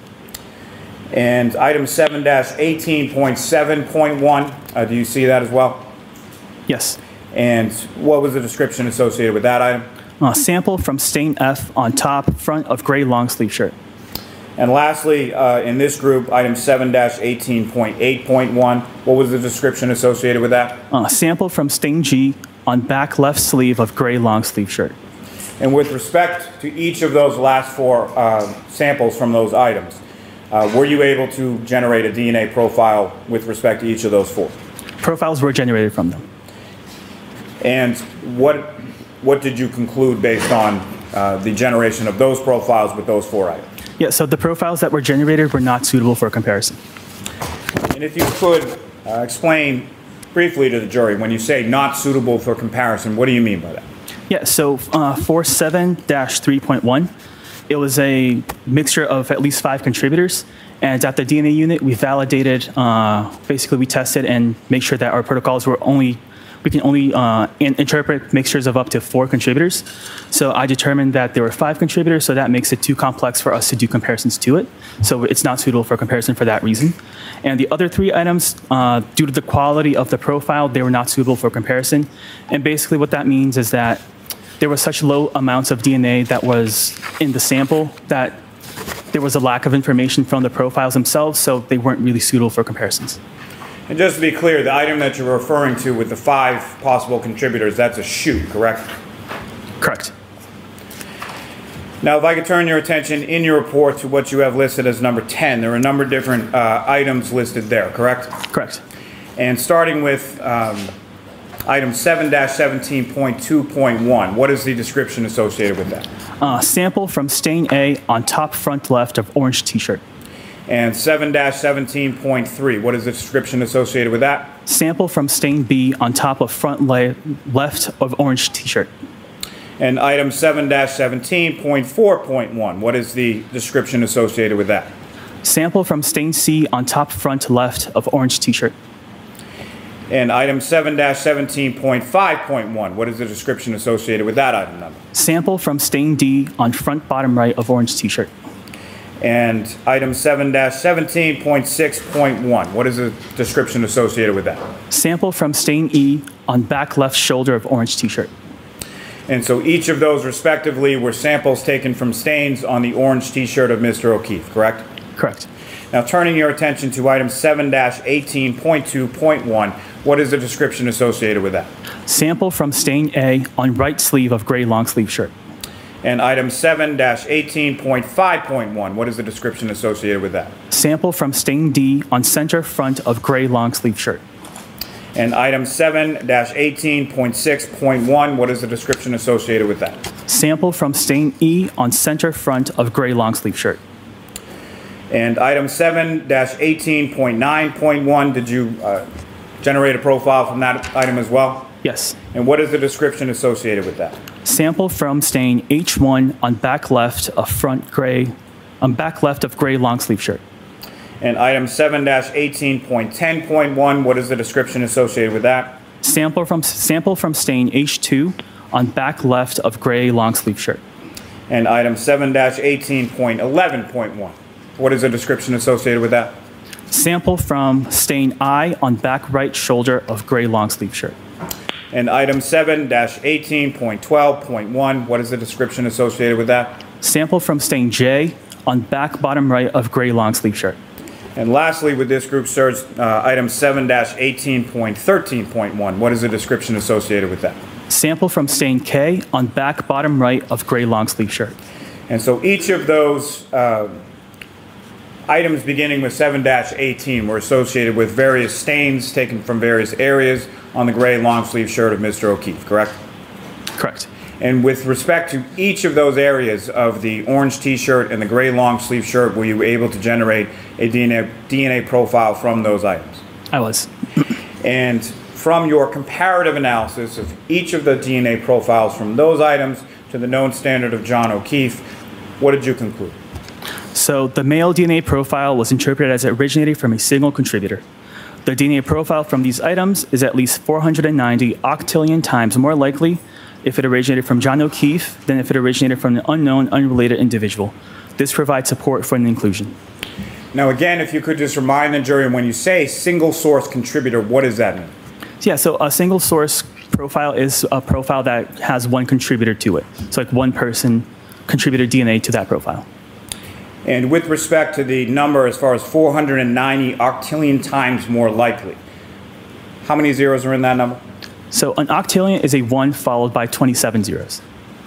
And item seven eighteen point seven point one, uh, do you see that as well? Yes. And what was the description associated with that item? Uh, sample from stain F on top front of gray long sleeve shirt. And lastly, uh, in this group, item seven eighteen point eight point one, what was the description associated with that? Uh, sample from stain G on back left sleeve of gray long sleeve shirt. And with respect to each of those last four uh, samples from those items, uh, were you able to generate a D N A profile with respect to each of those four? Profiles were generated from them. And what, what did you conclude based on uh, the generation of those profiles with those four items? Yeah, so the profiles that were generated were not suitable for comparison. And if you could uh, explain briefly to the jury, when you say not suitable for comparison, what do you mean by that? Yeah, so uh, for seven three point one, it was a mixture of at least five contributors. And at the D N A unit, we validated, uh, basically we tested and make sure that our protocols were only, we can only uh, in interpret mixtures of up to four contributors. So I determined that there were five contributors, so that makes it too complex for us to do comparisons to it. So it's not suitable for comparison for that reason. And the other three items, uh, due to the quality of the profile, they were not suitable for comparison. And basically what that means is that there were such low amounts of D N A that was in the sample that there was a lack of information from the profiles themselves, so they weren't really suitable for comparisons. And just to be clear, the item that you're referring to with the five possible contributors, that's a shoe, correct? Correct. Now, if I could turn your attention in your report to what you have listed as number ten, there are a number of different uh, items listed there, correct? Correct. And starting with um, item seven seventeen point two point one, what is the description associated with that? Uh, sample from stain A on top front left of orange t-shirt. And seven seventeen point three, what is the description associated with that? Sample from stain B on top of front le left of orange t-shirt. And item seven seventeen point four point one, what is the description associated with that? Sample from stain C on top front left of orange t-shirt. And item seven seventeen point five point one, what is the description associated with that item number? Sample from stain D on front bottom right of orange t-shirt. And item seven seventeen point six point one, what is the description associated with that? Sample from stain E on back left shoulder of orange t-shirt. And so each of those respectively were samples taken from stains on the orange t-shirt of Mister O'Keefe, correct? Correct. Now turning your attention to item seven eighteen point two point one, what is the description associated with that? Sample from stain A on right sleeve of gray long sleeve shirt. And item seven eighteen point five point one, what is the description associated with that? Sample from stain D on center front of gray long sleeve shirt. And item seven eighteen point six point one, what is the description associated with that? Sample from stain E on center front of gray long sleeve shirt. And item seven eighteen point nine point one, did you uh, generate a profile from that item as well? Yes. And what is the description associated with that? Sample from stain H one on back left of front gray, on back left of gray long sleeve shirt. And item seven eighteen point ten point one, what is the description associated with that? Sample from sample from stain H two on back left of gray long sleeve shirt. And item seven eighteen point eleven point one, what is the description associated with that? Sample from stain I on back right shoulder of gray long sleeve shirt. And item seven eighteen point twelve point one, what is the description associated with that? Sample from stain J on back bottom right of gray long sleeve shirt. And lastly, with this group, sirs, uh, item seven eighteen point thirteen point one, what is the description associated with that? Sample from stain K on back bottom right of gray long sleeve shirt. And so each of those uh, items beginning with seven eighteen were associated with various stains taken from various areas on the gray long sleeve shirt of Mister O'Keefe, correct? Correct. And with respect to each of those areas of the orange t-shirt and the gray long sleeve shirt, were you able to generate a D N A, D N A profile from those items? I was. And from your comparative analysis of each of the D N A profiles from those items to the known standard of John O'Keefe, what did you conclude? So the male D N A profile was interpreted as originating from a single contributor. The D N A profile from these items is at least four hundred ninety octillion times more likely if it originated from John O'Keefe than if it originated from an unknown, unrelated individual. This provides support for an inclusion. Now again, if you could just remind the jury, when you say single source contributor, what does that mean? Yeah, so a single source profile is a profile that has one contributor to it. So like one person contributed D N A to that profile. And with respect to the number as far as four hundred ninety octillion times more likely, how many zeros are in that number? So an octillion is a one followed by twenty-seven zeros.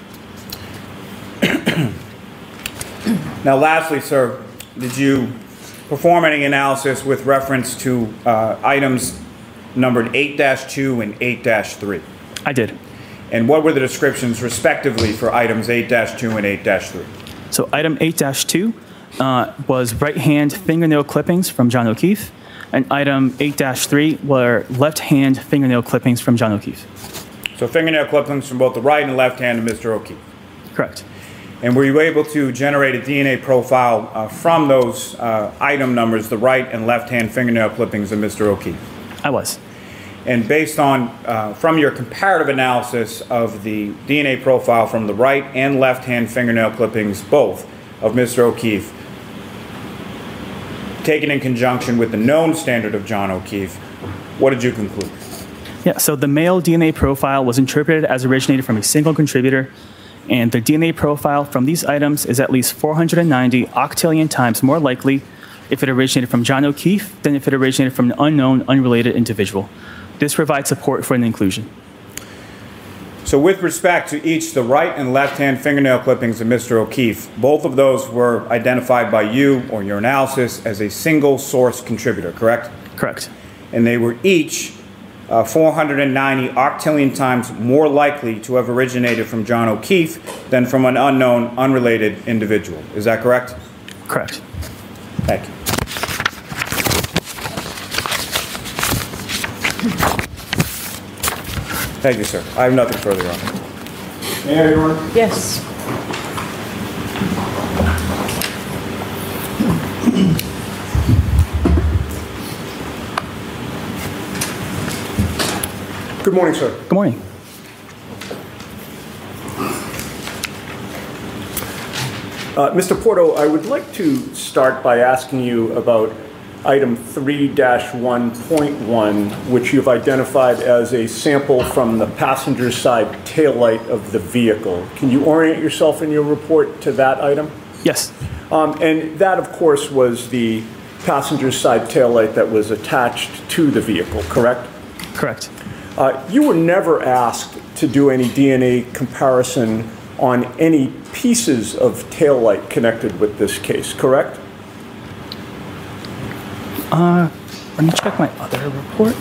Now lastly, sir, did you perform any analysis with reference to uh, items numbered eight dash two and eight dash three? I did. And what were the descriptions respectively for items eight dash two and eight dash three? So item eight dash two uh, was right hand fingernail clippings from John O'Keefe, and item eight dash three were left hand fingernail clippings from John O'Keefe. So fingernail clippings from both the right and left hand of Mister O'Keefe? Correct. And were you able to generate a D N A profile uh, from those uh, item numbers, the right and left hand fingernail clippings of Mister O'Keefe? I was. And based on, uh, from your comparative analysis of the D N A profile from the right and left hand fingernail clippings, both of Mister O'Keefe, taken in conjunction with the known standard of John O'Keefe, what did you conclude? Yeah, so the male D N A profile was interpreted as originated from a single contributor, and the D N A profile from these items is at least four hundred ninety octillion times more likely if it originated from John O'Keefe than if it originated from an unknown, unrelated individual. This provides support for an inclusion. So with respect to each the right and left hand fingernail clippings of Mister O'Keefe, both of those were identified by you or your analysis as a single source contributor, correct? Correct. And they were each uh, four hundred ninety octillion times more likely to have originated from John O'Keefe than from an unknown, unrelated individual. Is that correct? Correct. Thank you. Thank you, sir. I have nothing further on. May I, Your Honor? Yes. Good morning, sir. Good morning. Uh, Mister Porto, I would like to start by asking you about item three dash one point one, which you've identified as a sample from the passenger side taillight of the vehicle. Can you orient yourself in your report to that item? Yes. Um, and that, of course, was the passenger side taillight that was attached to the vehicle, correct? Correct. Uh, you were never asked to do any D N A comparison on any pieces of taillight connected with this case, correct? Uh, let me check my other report.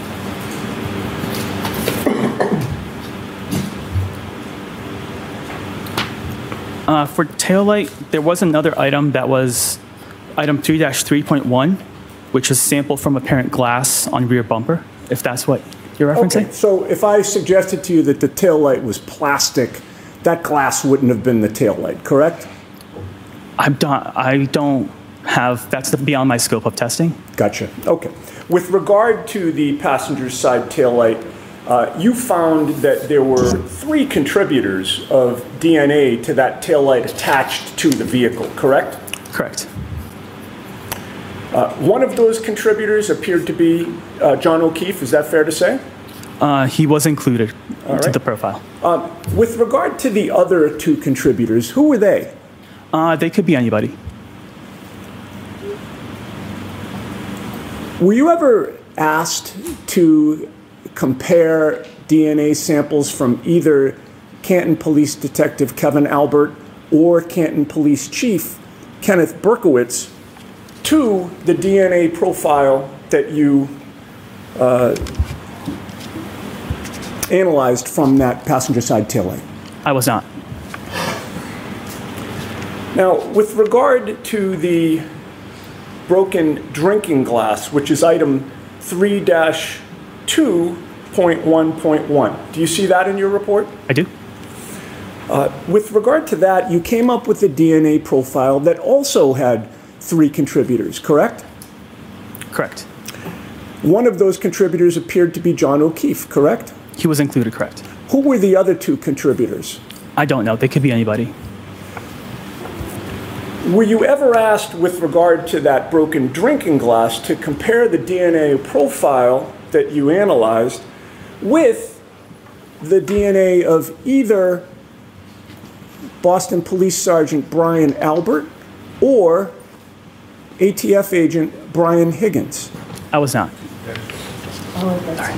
Uh, for taillight, there was another item that was item three dash three point one, which was sample from apparent glass on rear bumper, if that's what you're referencing. Okay, so if I suggested to you that the taillight was plastic, that glass wouldn't have been the taillight, correct? I'm not, I don't have, that's beyond my scope of testing. Gotcha. Okay. With regard to the passenger side taillight, uh, you found that there were three contributors of D N A to that taillight attached to the vehicle, correct? Correct. Uh, one of those contributors appeared to be uh, John O'Keefe. Is that fair to say? Uh, he was included All into right. the profile. Um, with regard to the other two contributors, who were they? Uh, they could be anybody. Were you ever asked to compare D N A samples from either Canton Police Detective Kevin Albert or Canton Police Chief Kenneth Berkowitz to the D N A profile that you uh, analyzed from that passenger side taillight? I was not. Now, with regard to the broken drinking glass, which is item three dash two point one point one, do you see that in your report? I do. Uh, with regard to that, you came up with a D N A profile that also had three contributors, correct? Correct. One of those contributors appeared to be John O'Keefe, correct? He was included, correct. Who were the other two contributors? I don't know. They could be anybody. Were you ever asked with regard to that broken drinking glass to compare the D N A profile that you analyzed with the D N A of either Boston Police Sergeant Brian Albert or A T F agent Brian Higgins? I was not. Oh, that's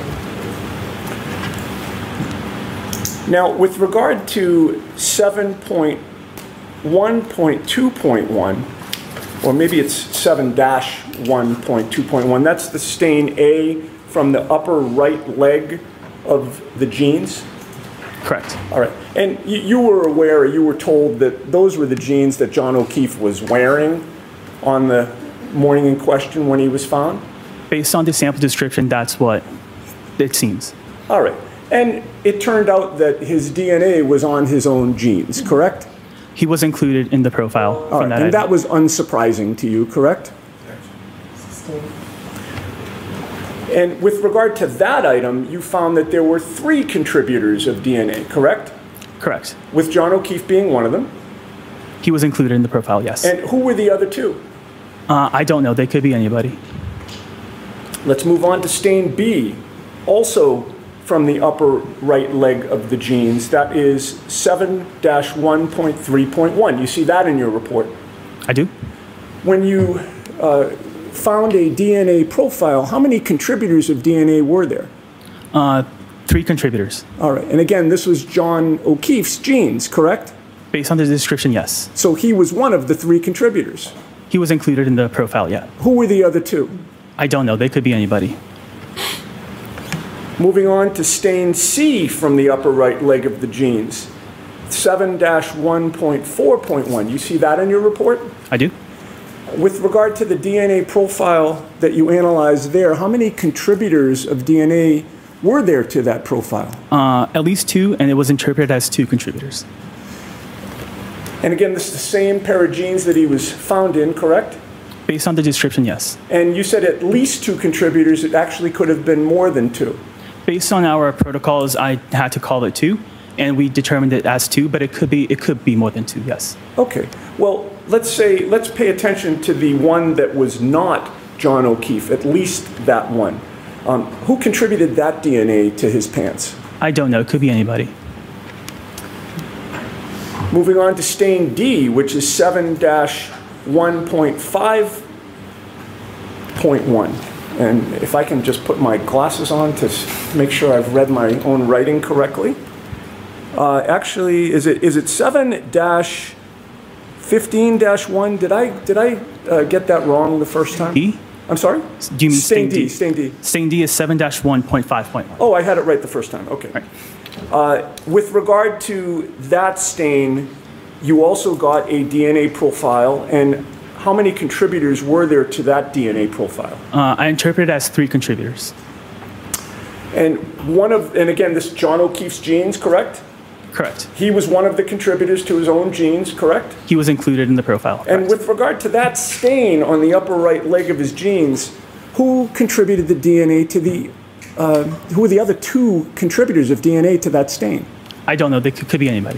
Now, with regard to seven point one point two point one, or maybe it's seven dash one point two point one, that's the stain A from the upper right leg of the jeans? Correct. All right. And you, you were aware, you were told that those were the jeans that John O'Keefe was wearing on the morning in question when he was found? Based on the sample description, that's what it seems. All right. And it turned out that his D N A was on his own jeans, correct? He was included in the profile. All from right. that And item. that was unsurprising to you, correct? And with regard to that item, you found that there were three contributors of D N A, correct? Correct. With John O'Keefe being one of them. He was included in the profile, yes. And who were the other two? Uh, I don't know. They could be anybody. Let's move on to stain B, also from the upper right leg of the jeans. That is seven dash one point three point one. You see that in your report? I do. When you uh, found a D N A profile, how many contributors of D N A were there? Uh, three contributors. All right. And again, this was John O'Keefe's jeans, correct? Based on the description, yes. So he was one of the three contributors. He was included in the profile, yeah. Who were the other two? I don't know. They could be anybody. Moving on to stain C from the upper right leg of the jeans. seven dash one point four point one. You see that in your report? I do. With regard to the D N A profile that you analyzed there, how many contributors of D N A were there to that profile? Uh, at least two, and it was interpreted as two contributors. And again, this is the same pair of jeans that he was found in, correct? Based on the description, yes. And you said at least two contributors. It actually could have been more than two. Based on our protocols, I had to call it two, and we determined it as two, but it could be it could be more than two, yes. Okay. Well, let's say, let's pay attention to the one that was not John O'Keefe, at least that one. Um, who contributed that D N A to his pants? I don't know. It could be anybody. Moving on to stain D, which is seven dash one point five point one. And if I can just put my glasses on to s- make sure I've read my own writing correctly. Uh, actually, is it is it seven dash fifteen dash one? Did I did I uh, get that wrong the first time? D? I'm sorry? Do you mean stain stain D? D? Stain D. Stain D is seven dash one point five point one. Oh, I had it right the first time. Okay. Right. Uh, with regard to that stain, you also got a D N A profile, and how many contributors were there to that D N A profile? Uh, I interpret it as three contributors. And one of, and again, this John O'Keefe's genes, correct? Correct. He was one of the contributors to his own genes, correct? He was included in the profile. And correct. with regard to that stain on the upper right leg of his genes, who contributed the D N A to the, uh, who were the other two contributors of D N A to that stain? I don't know. They could, could be anybody.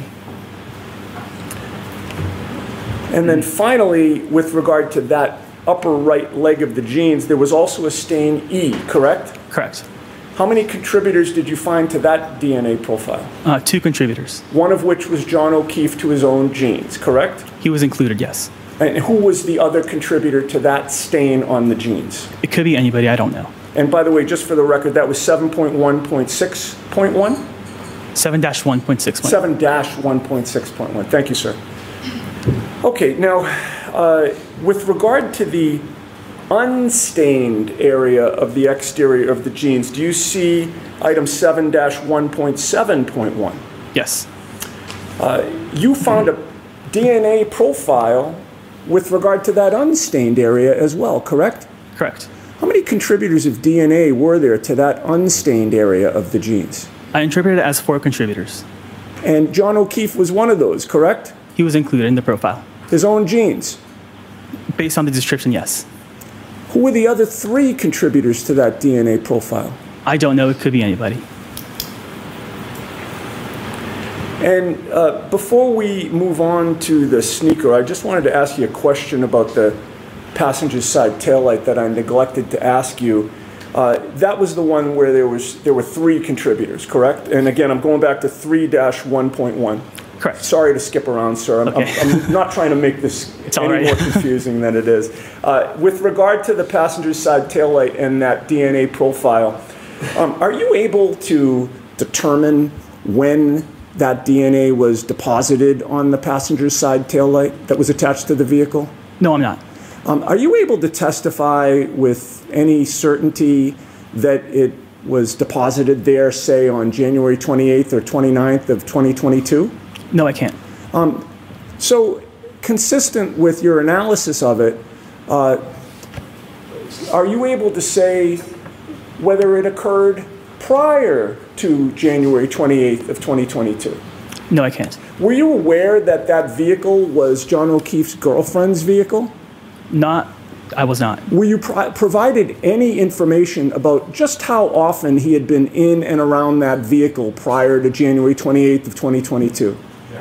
And then finally, with regard to that upper right leg of the genes, there was also a stain E, correct? Correct. How many contributors did you find to that D N A profile? Uh, two contributors. One of which was John O'Keefe to his own genes, correct? He was included, yes. And who was the other contributor to that stain on the genes? It could be anybody. I don't know. And by the way, just for the record, that was seven point one point six point one? seven dash one point six. seven dash one point six point one. Thank you, sir. Okay, now, uh, with regard to the unstained area of the exterior of the genes, do you see item seven dash one point seven point one? Yes. Uh, you found a D N A profile with regard to that unstained area as well, correct? Correct. How many contributors of D N A were there to that unstained area of the genes? I interpreted it as four contributors. And John O'Keefe was one of those, correct? He was included in the profile. His own genes? Based on the description, yes. Who were the other three contributors to that D N A profile? I don't know. It could be anybody. And uh, before we move on to the sneaker, I just wanted to ask you a question about the passenger side taillight that I neglected to ask you. Uh, that was the one where there was there were three contributors, correct? And again, I'm going back to three dash one point one. Correct. Sorry to skip around, sir. I'm, Okay. I'm, I'm not trying to make this It's any all right. more confusing than it is. Uh, with regard to the passenger side taillight and that D N A profile, um, are you able to determine when that D N A was deposited on the passenger side taillight that was attached to the vehicle? No, I'm not. Um, are you able to testify with any certainty that it was deposited there, say, on January twenty-eighth or twenty-ninth of twenty twenty-two? No, I can't. Um, so, consistent with your analysis of it, uh, are you able to say whether it occurred prior to January twenty-eighth of twenty twenty-two? No, I can't. Were you aware that that vehicle was John O'Keefe's girlfriend's vehicle? Not, I was not. Were you pro- provided any information about just how often he had been in and around that vehicle prior to January twenty-eighth of twenty twenty-two?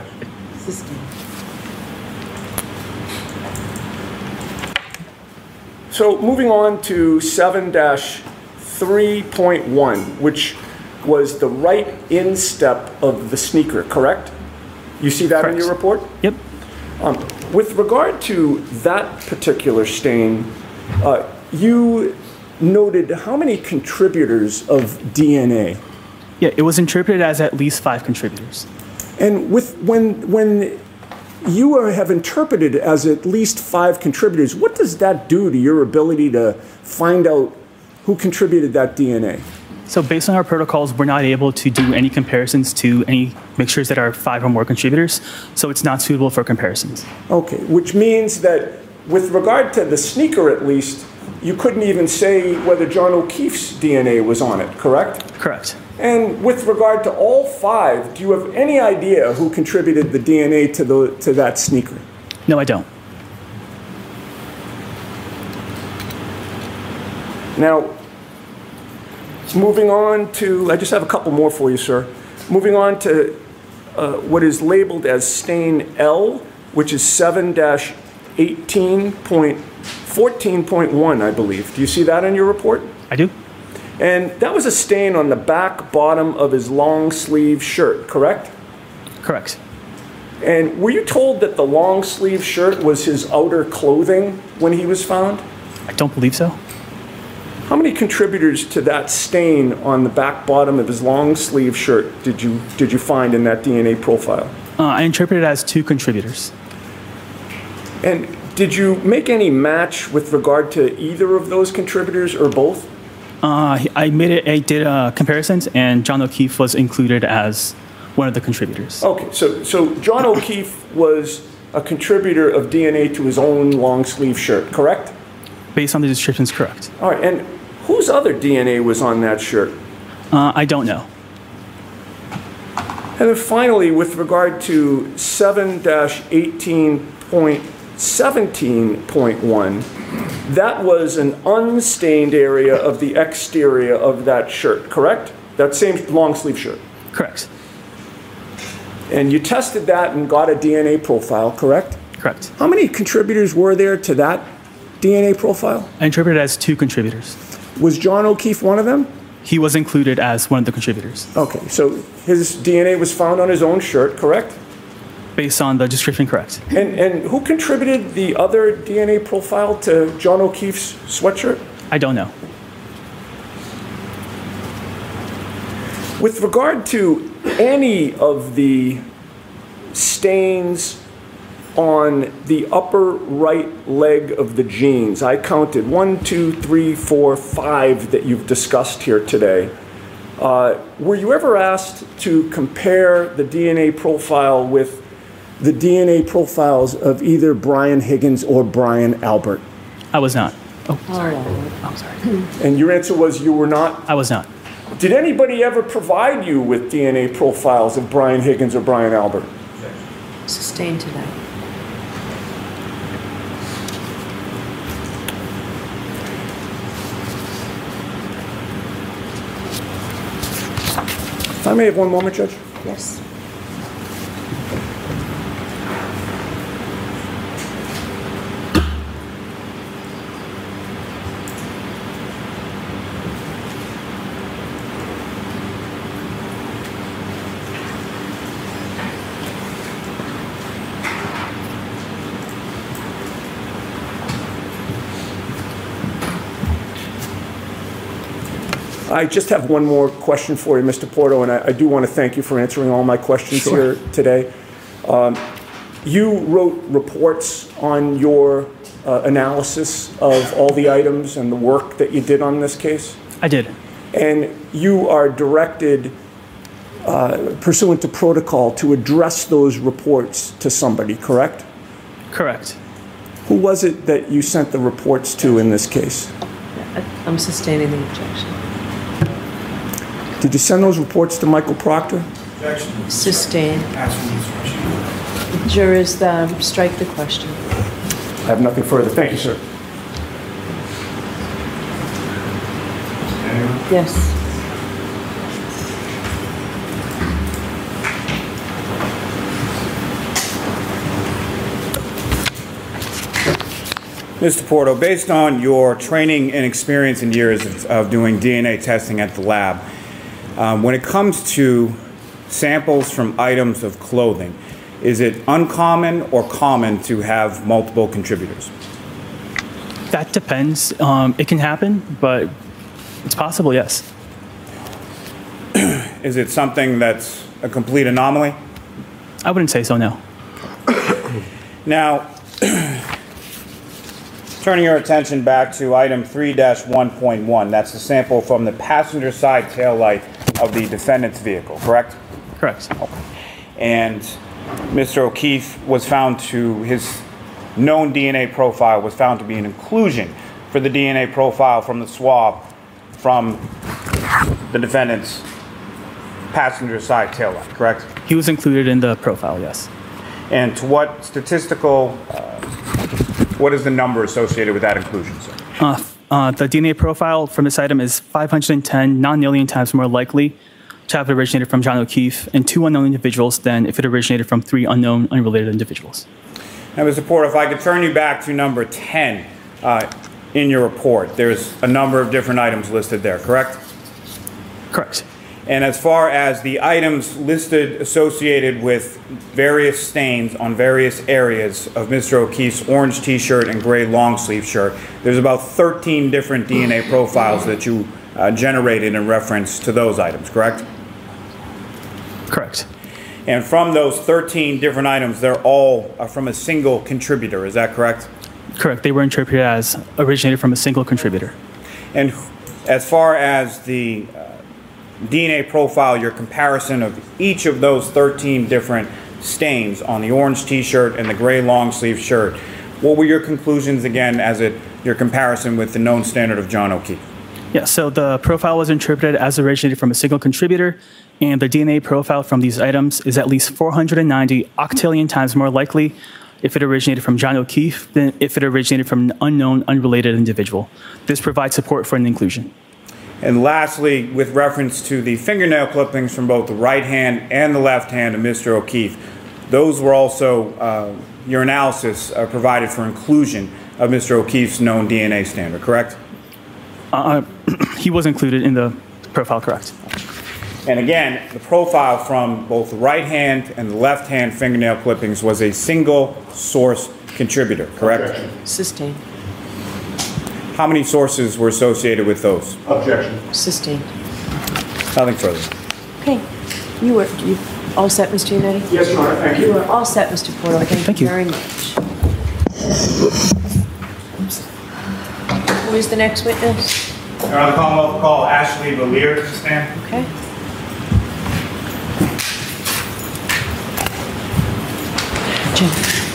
So moving on to seven dash three point one, which was the right instep of the sneaker, correct? You see that Correct. in your report? Yep. Um, with regard to that particular stain, uh, you noted how many contributors of D N A? Yeah, it was interpreted as at least five contributors. And with when when you are, have interpreted it as at least five contributors, what does that do to your ability to find out who contributed that D N A? So based on our protocols, we're not able to do any comparisons to any mixtures that are five or more contributors, so it's not suitable for comparisons. Okay, which means that with regard to the sneaker at least, you couldn't even say whether John O'Keefe's D N A was on it, correct? Correct. And with regard to all five, do you have any idea who contributed the D N A to, the, to that sneaker? No, I don't. Now, Moving on to, I just have a couple more for you, sir. Moving on to uh, what is labeled as stain L, which is seven dash eighteen point fourteen point one, I believe. Do you see that in your report? I do. And that was a stain on the back bottom of his long sleeve shirt, correct? Correct. And were you told that the long sleeve shirt was his outer clothing when he was found? I don't believe so. How many contributors to that stain on the back bottom of his long sleeve shirt did you did you find in that D N A profile? Uh, I interpret it as two contributors. And did you make any match with regard to either of those contributors or both? Uh, I made it. I did uh, comparisons, and John O'Keefe was included as one of the contributors. Okay, so so John O'Keefe was a contributor of D N A to his own long sleeve shirt, correct? Based on the descriptions, correct. All right, and whose other D N A was on that shirt? Uh, I don't know. And then finally, with regard to seven dash eighteen point seventeen point one, that was an unstained area of the exterior of that shirt, correct? That same long sleeve shirt? Correct. And you tested that and got a D N A profile, correct? Correct. How many contributors were there to that D N A profile? I interpret it as two contributors. Was John O'Keefe one of them? He was included as one of the contributors. Okay, so his D N A was found on his own shirt, correct? Based on the description, correct. And, and who contributed the other D N A profile to John O'Keefe's sweatshirt? I don't know. With regard to any of the stains on the upper right leg of the jeans, I counted one, two, three, four, five that you've discussed here today. Uh, were you ever asked to compare the D N A profile with the D N A profiles of either Brian Higgins or Brian Albert? I was not. Oh, sorry. I'm sorry. And your answer was you were not? I was not. Did anybody ever provide you with D N A profiles of Brian Higgins or Brian Albert? Sustained to that. If I may have one moment, Judge? Yes. I just have one more question for you, Mister Porto, and I, I do want to thank you for answering all my questions Sure. here today. Um, you wrote reports on your uh, analysis of all the items and the work that you did on this case? I did. And you are directed, uh, pursuant to protocol, to address those reports to somebody, correct? Correct. Who was it that you sent the reports to in this case? I'm sustaining the objection. Did you send those reports to Michael Proctor? Sustain. Jurors, um, strike the question. I have nothing further. Thank you, sir. Yes. Mister Porto, based on your training and experience and years of, of doing D N A testing at the lab, um, when it comes to samples from items of clothing, is it uncommon or common to have multiple contributors? That depends. Um, it can happen, but it's possible, yes. Is it something that's a complete anomaly? I wouldn't say so, no. Now, turning your attention back to item three dash one point one, that's the sample from the passenger side tail light of the defendant's vehicle, correct? Correct. Okay. And Mister O'Keefe was found to, his known D N A profile was found to be an inclusion for the D N A profile from the swab from the defendant's passenger side tail light, correct? He was included in the profile, yes. And to what statistical, uh, what is the number associated with that inclusion, sir? Uh, Uh, the D N A profile from this item is five hundred ten non-alien times more likely to have it originated from John O'Keefe and two unknown individuals than if it originated from three unknown, unrelated individuals. Now, Mister Porter, if I could turn you back to number ten uh, in your report. There's a number of different items listed there, correct? Correct. And as far as the items listed associated with various stains on various areas of Mister O'Keefe's orange T-shirt and gray long-sleeve shirt, there's about thirteen different D N A profiles that you uh, generated in reference to those items, correct? Correct. And from those thirteen different items, they're all uh, from a single contributor, is that correct? Correct. They were interpreted as originated from a single contributor. And as far as the uh, D N A profile, your comparison of each of those thirteen different stains on the orange T-shirt and the gray long-sleeve shirt, what were your conclusions again as it your comparison with the known standard of John O'Keefe? Yeah, so the profile was interpreted as originated from a single contributor, and the D N A profile from these items is at least four hundred ninety octillion times more likely if it originated from John O'Keefe than if it originated from an unknown, unrelated individual. This provides support for an inclusion. And lastly, with reference to the fingernail clippings from both the right hand and the left hand of Mister O'Keefe, those were also, uh, your analysis uh, provided for inclusion of Mister O'Keefe's known D N A standard, correct? Uh, he was included in the profile, correct. And again, the profile from both the right hand and the left hand fingernail clippings was a single source contributor, correct? Objection. Sustained. How many sources were associated with those? Objection. Sustained. Nothing further. Okay. You were you all set, Mister Yannetti? Yes, Your Honor. Thank you. You are all set, Mister Porto. Thank, Thank you you. very much. Who is the next witness? Your Honor, the Commonwealth will call Ashley Valier to stand. Okay. Jim.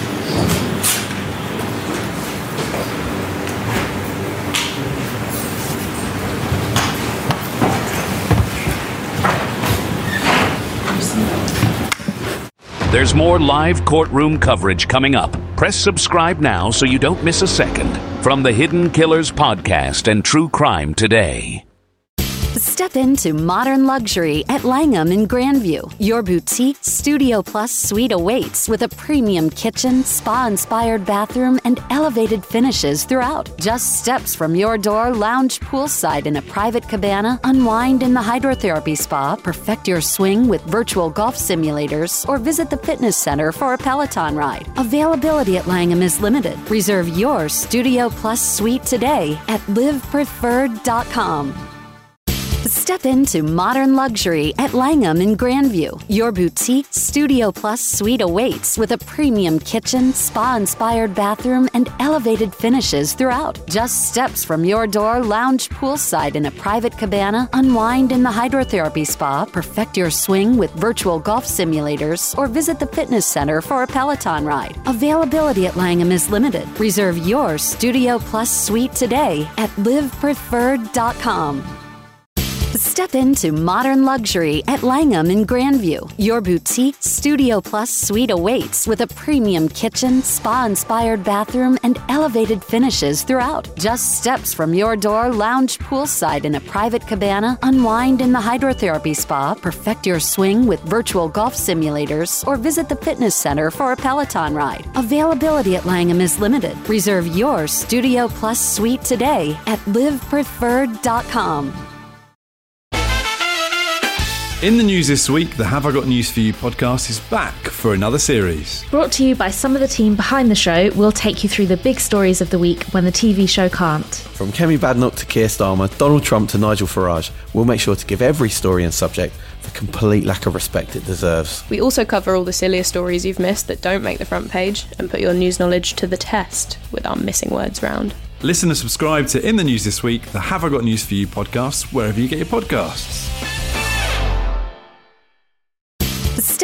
There's more live courtroom coverage coming up. Press subscribe now so you don't miss a second. From the Hidden Killers Podcast and True Crime Today. Step into modern luxury at Langham in Grandview. Your boutique Studio Plus suite awaits with a premium kitchen, spa-inspired bathroom, and elevated finishes throughout. Just steps from your door, lounge poolside in a private cabana, unwind in the hydrotherapy spa, perfect your swing with virtual golf simulators, or visit the fitness center for a Peloton ride. Availability at Langham is limited. Reserve your Studio Plus suite today at live preferred dot com. Step into modern luxury at Langham in Grandview. Your boutique Studio Plus suite awaits with a premium kitchen, spa-inspired bathroom, and elevated finishes throughout. Just steps from your door, lounge poolside in a private cabana, unwind in the hydrotherapy spa, perfect your swing with virtual golf simulators, or visit the fitness center for a Peloton ride. Availability at Langham is limited. Reserve your Studio Plus suite today at live preferred dot com. Step into modern luxury at Langham in Grandview. Your boutique Studio Plus suite awaits with a premium kitchen, spa-inspired bathroom, and elevated finishes throughout. Just steps from your door, lounge poolside in a private cabana, unwind in the hydrotherapy spa, perfect your swing with virtual golf simulators, or visit the fitness center for a Peloton ride. Availability at Langham is limited. Reserve your Studio Plus suite today at live preferred dot com. In the news this week, the Have I Got News For You podcast is back for another series. Brought to you by some of the team behind the show, we'll take you through the big stories of the week when the T V show can't. From Kemi Badnoch to Keir Starmer, Donald Trump to Nigel Farage, we'll make sure to give every story and subject the complete lack of respect it deserves. We also cover all the sillier stories you've missed that don't make the front page and put your news knowledge to the test with our missing words round. Listen and subscribe to In the News This Week, the Have I Got News For You podcast, wherever you get your podcasts. Step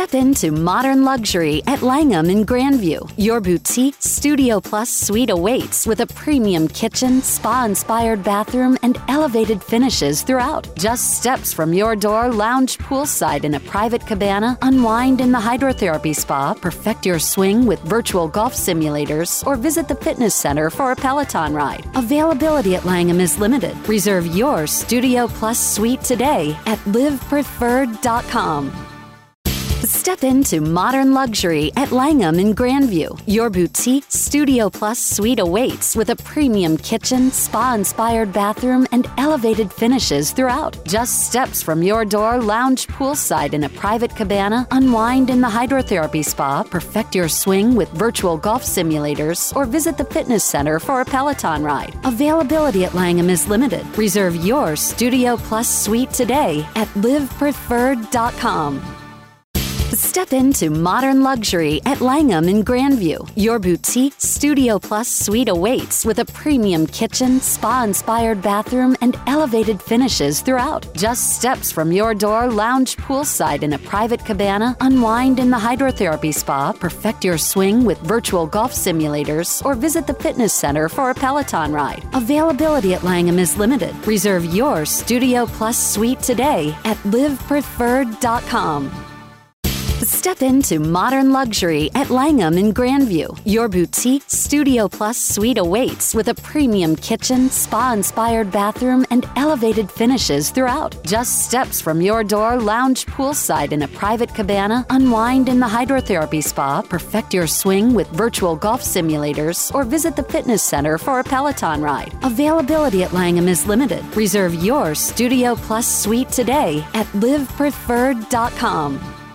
Step into modern luxury at Langham in Grandview. Your boutique Studio Plus suite awaits with a premium kitchen, spa-inspired bathroom, and elevated finishes throughout. Just steps from your door, lounge poolside in a private cabana, unwind in the hydrotherapy spa, perfect your swing with virtual golf simulators, or visit the fitness center for a Peloton ride. Availability at Langham is limited. Reserve your Studio Plus suite today at live preferred dot com. Step into modern luxury at Langham in Grandview. Your boutique Studio Plus suite awaits with a premium kitchen, spa-inspired bathroom, and elevated finishes throughout. Just steps from your door, lounge poolside in a private cabana, unwind in the hydrotherapy spa, perfect your swing with virtual golf simulators, or visit the fitness center for a Peloton ride. Availability at Langham is limited. Reserve your Studio Plus suite today at live preferred dot com. Step into modern luxury at Langham in Grandview. Your boutique Studio Plus suite awaits with a premium kitchen, spa-inspired bathroom, and elevated finishes throughout. Just steps from your door, lounge poolside in a private cabana, unwind in the hydrotherapy spa, perfect your swing with virtual golf simulators, or visit the fitness center for a Peloton ride. Availability at Langham is limited. Reserve your Studio Plus suite today at live preferred dot com. Step into modern luxury at Langham in Grandview. Your boutique Studio Plus suite awaits with a premium kitchen, spa-inspired bathroom, and elevated finishes throughout. Just steps from your door, lounge poolside in a private cabana, unwind in the hydrotherapy spa, perfect your swing with virtual golf simulators, or visit the fitness center for a Peloton ride. Availability at Langham is limited. Reserve your Studio Plus suite today at live preferred dot com.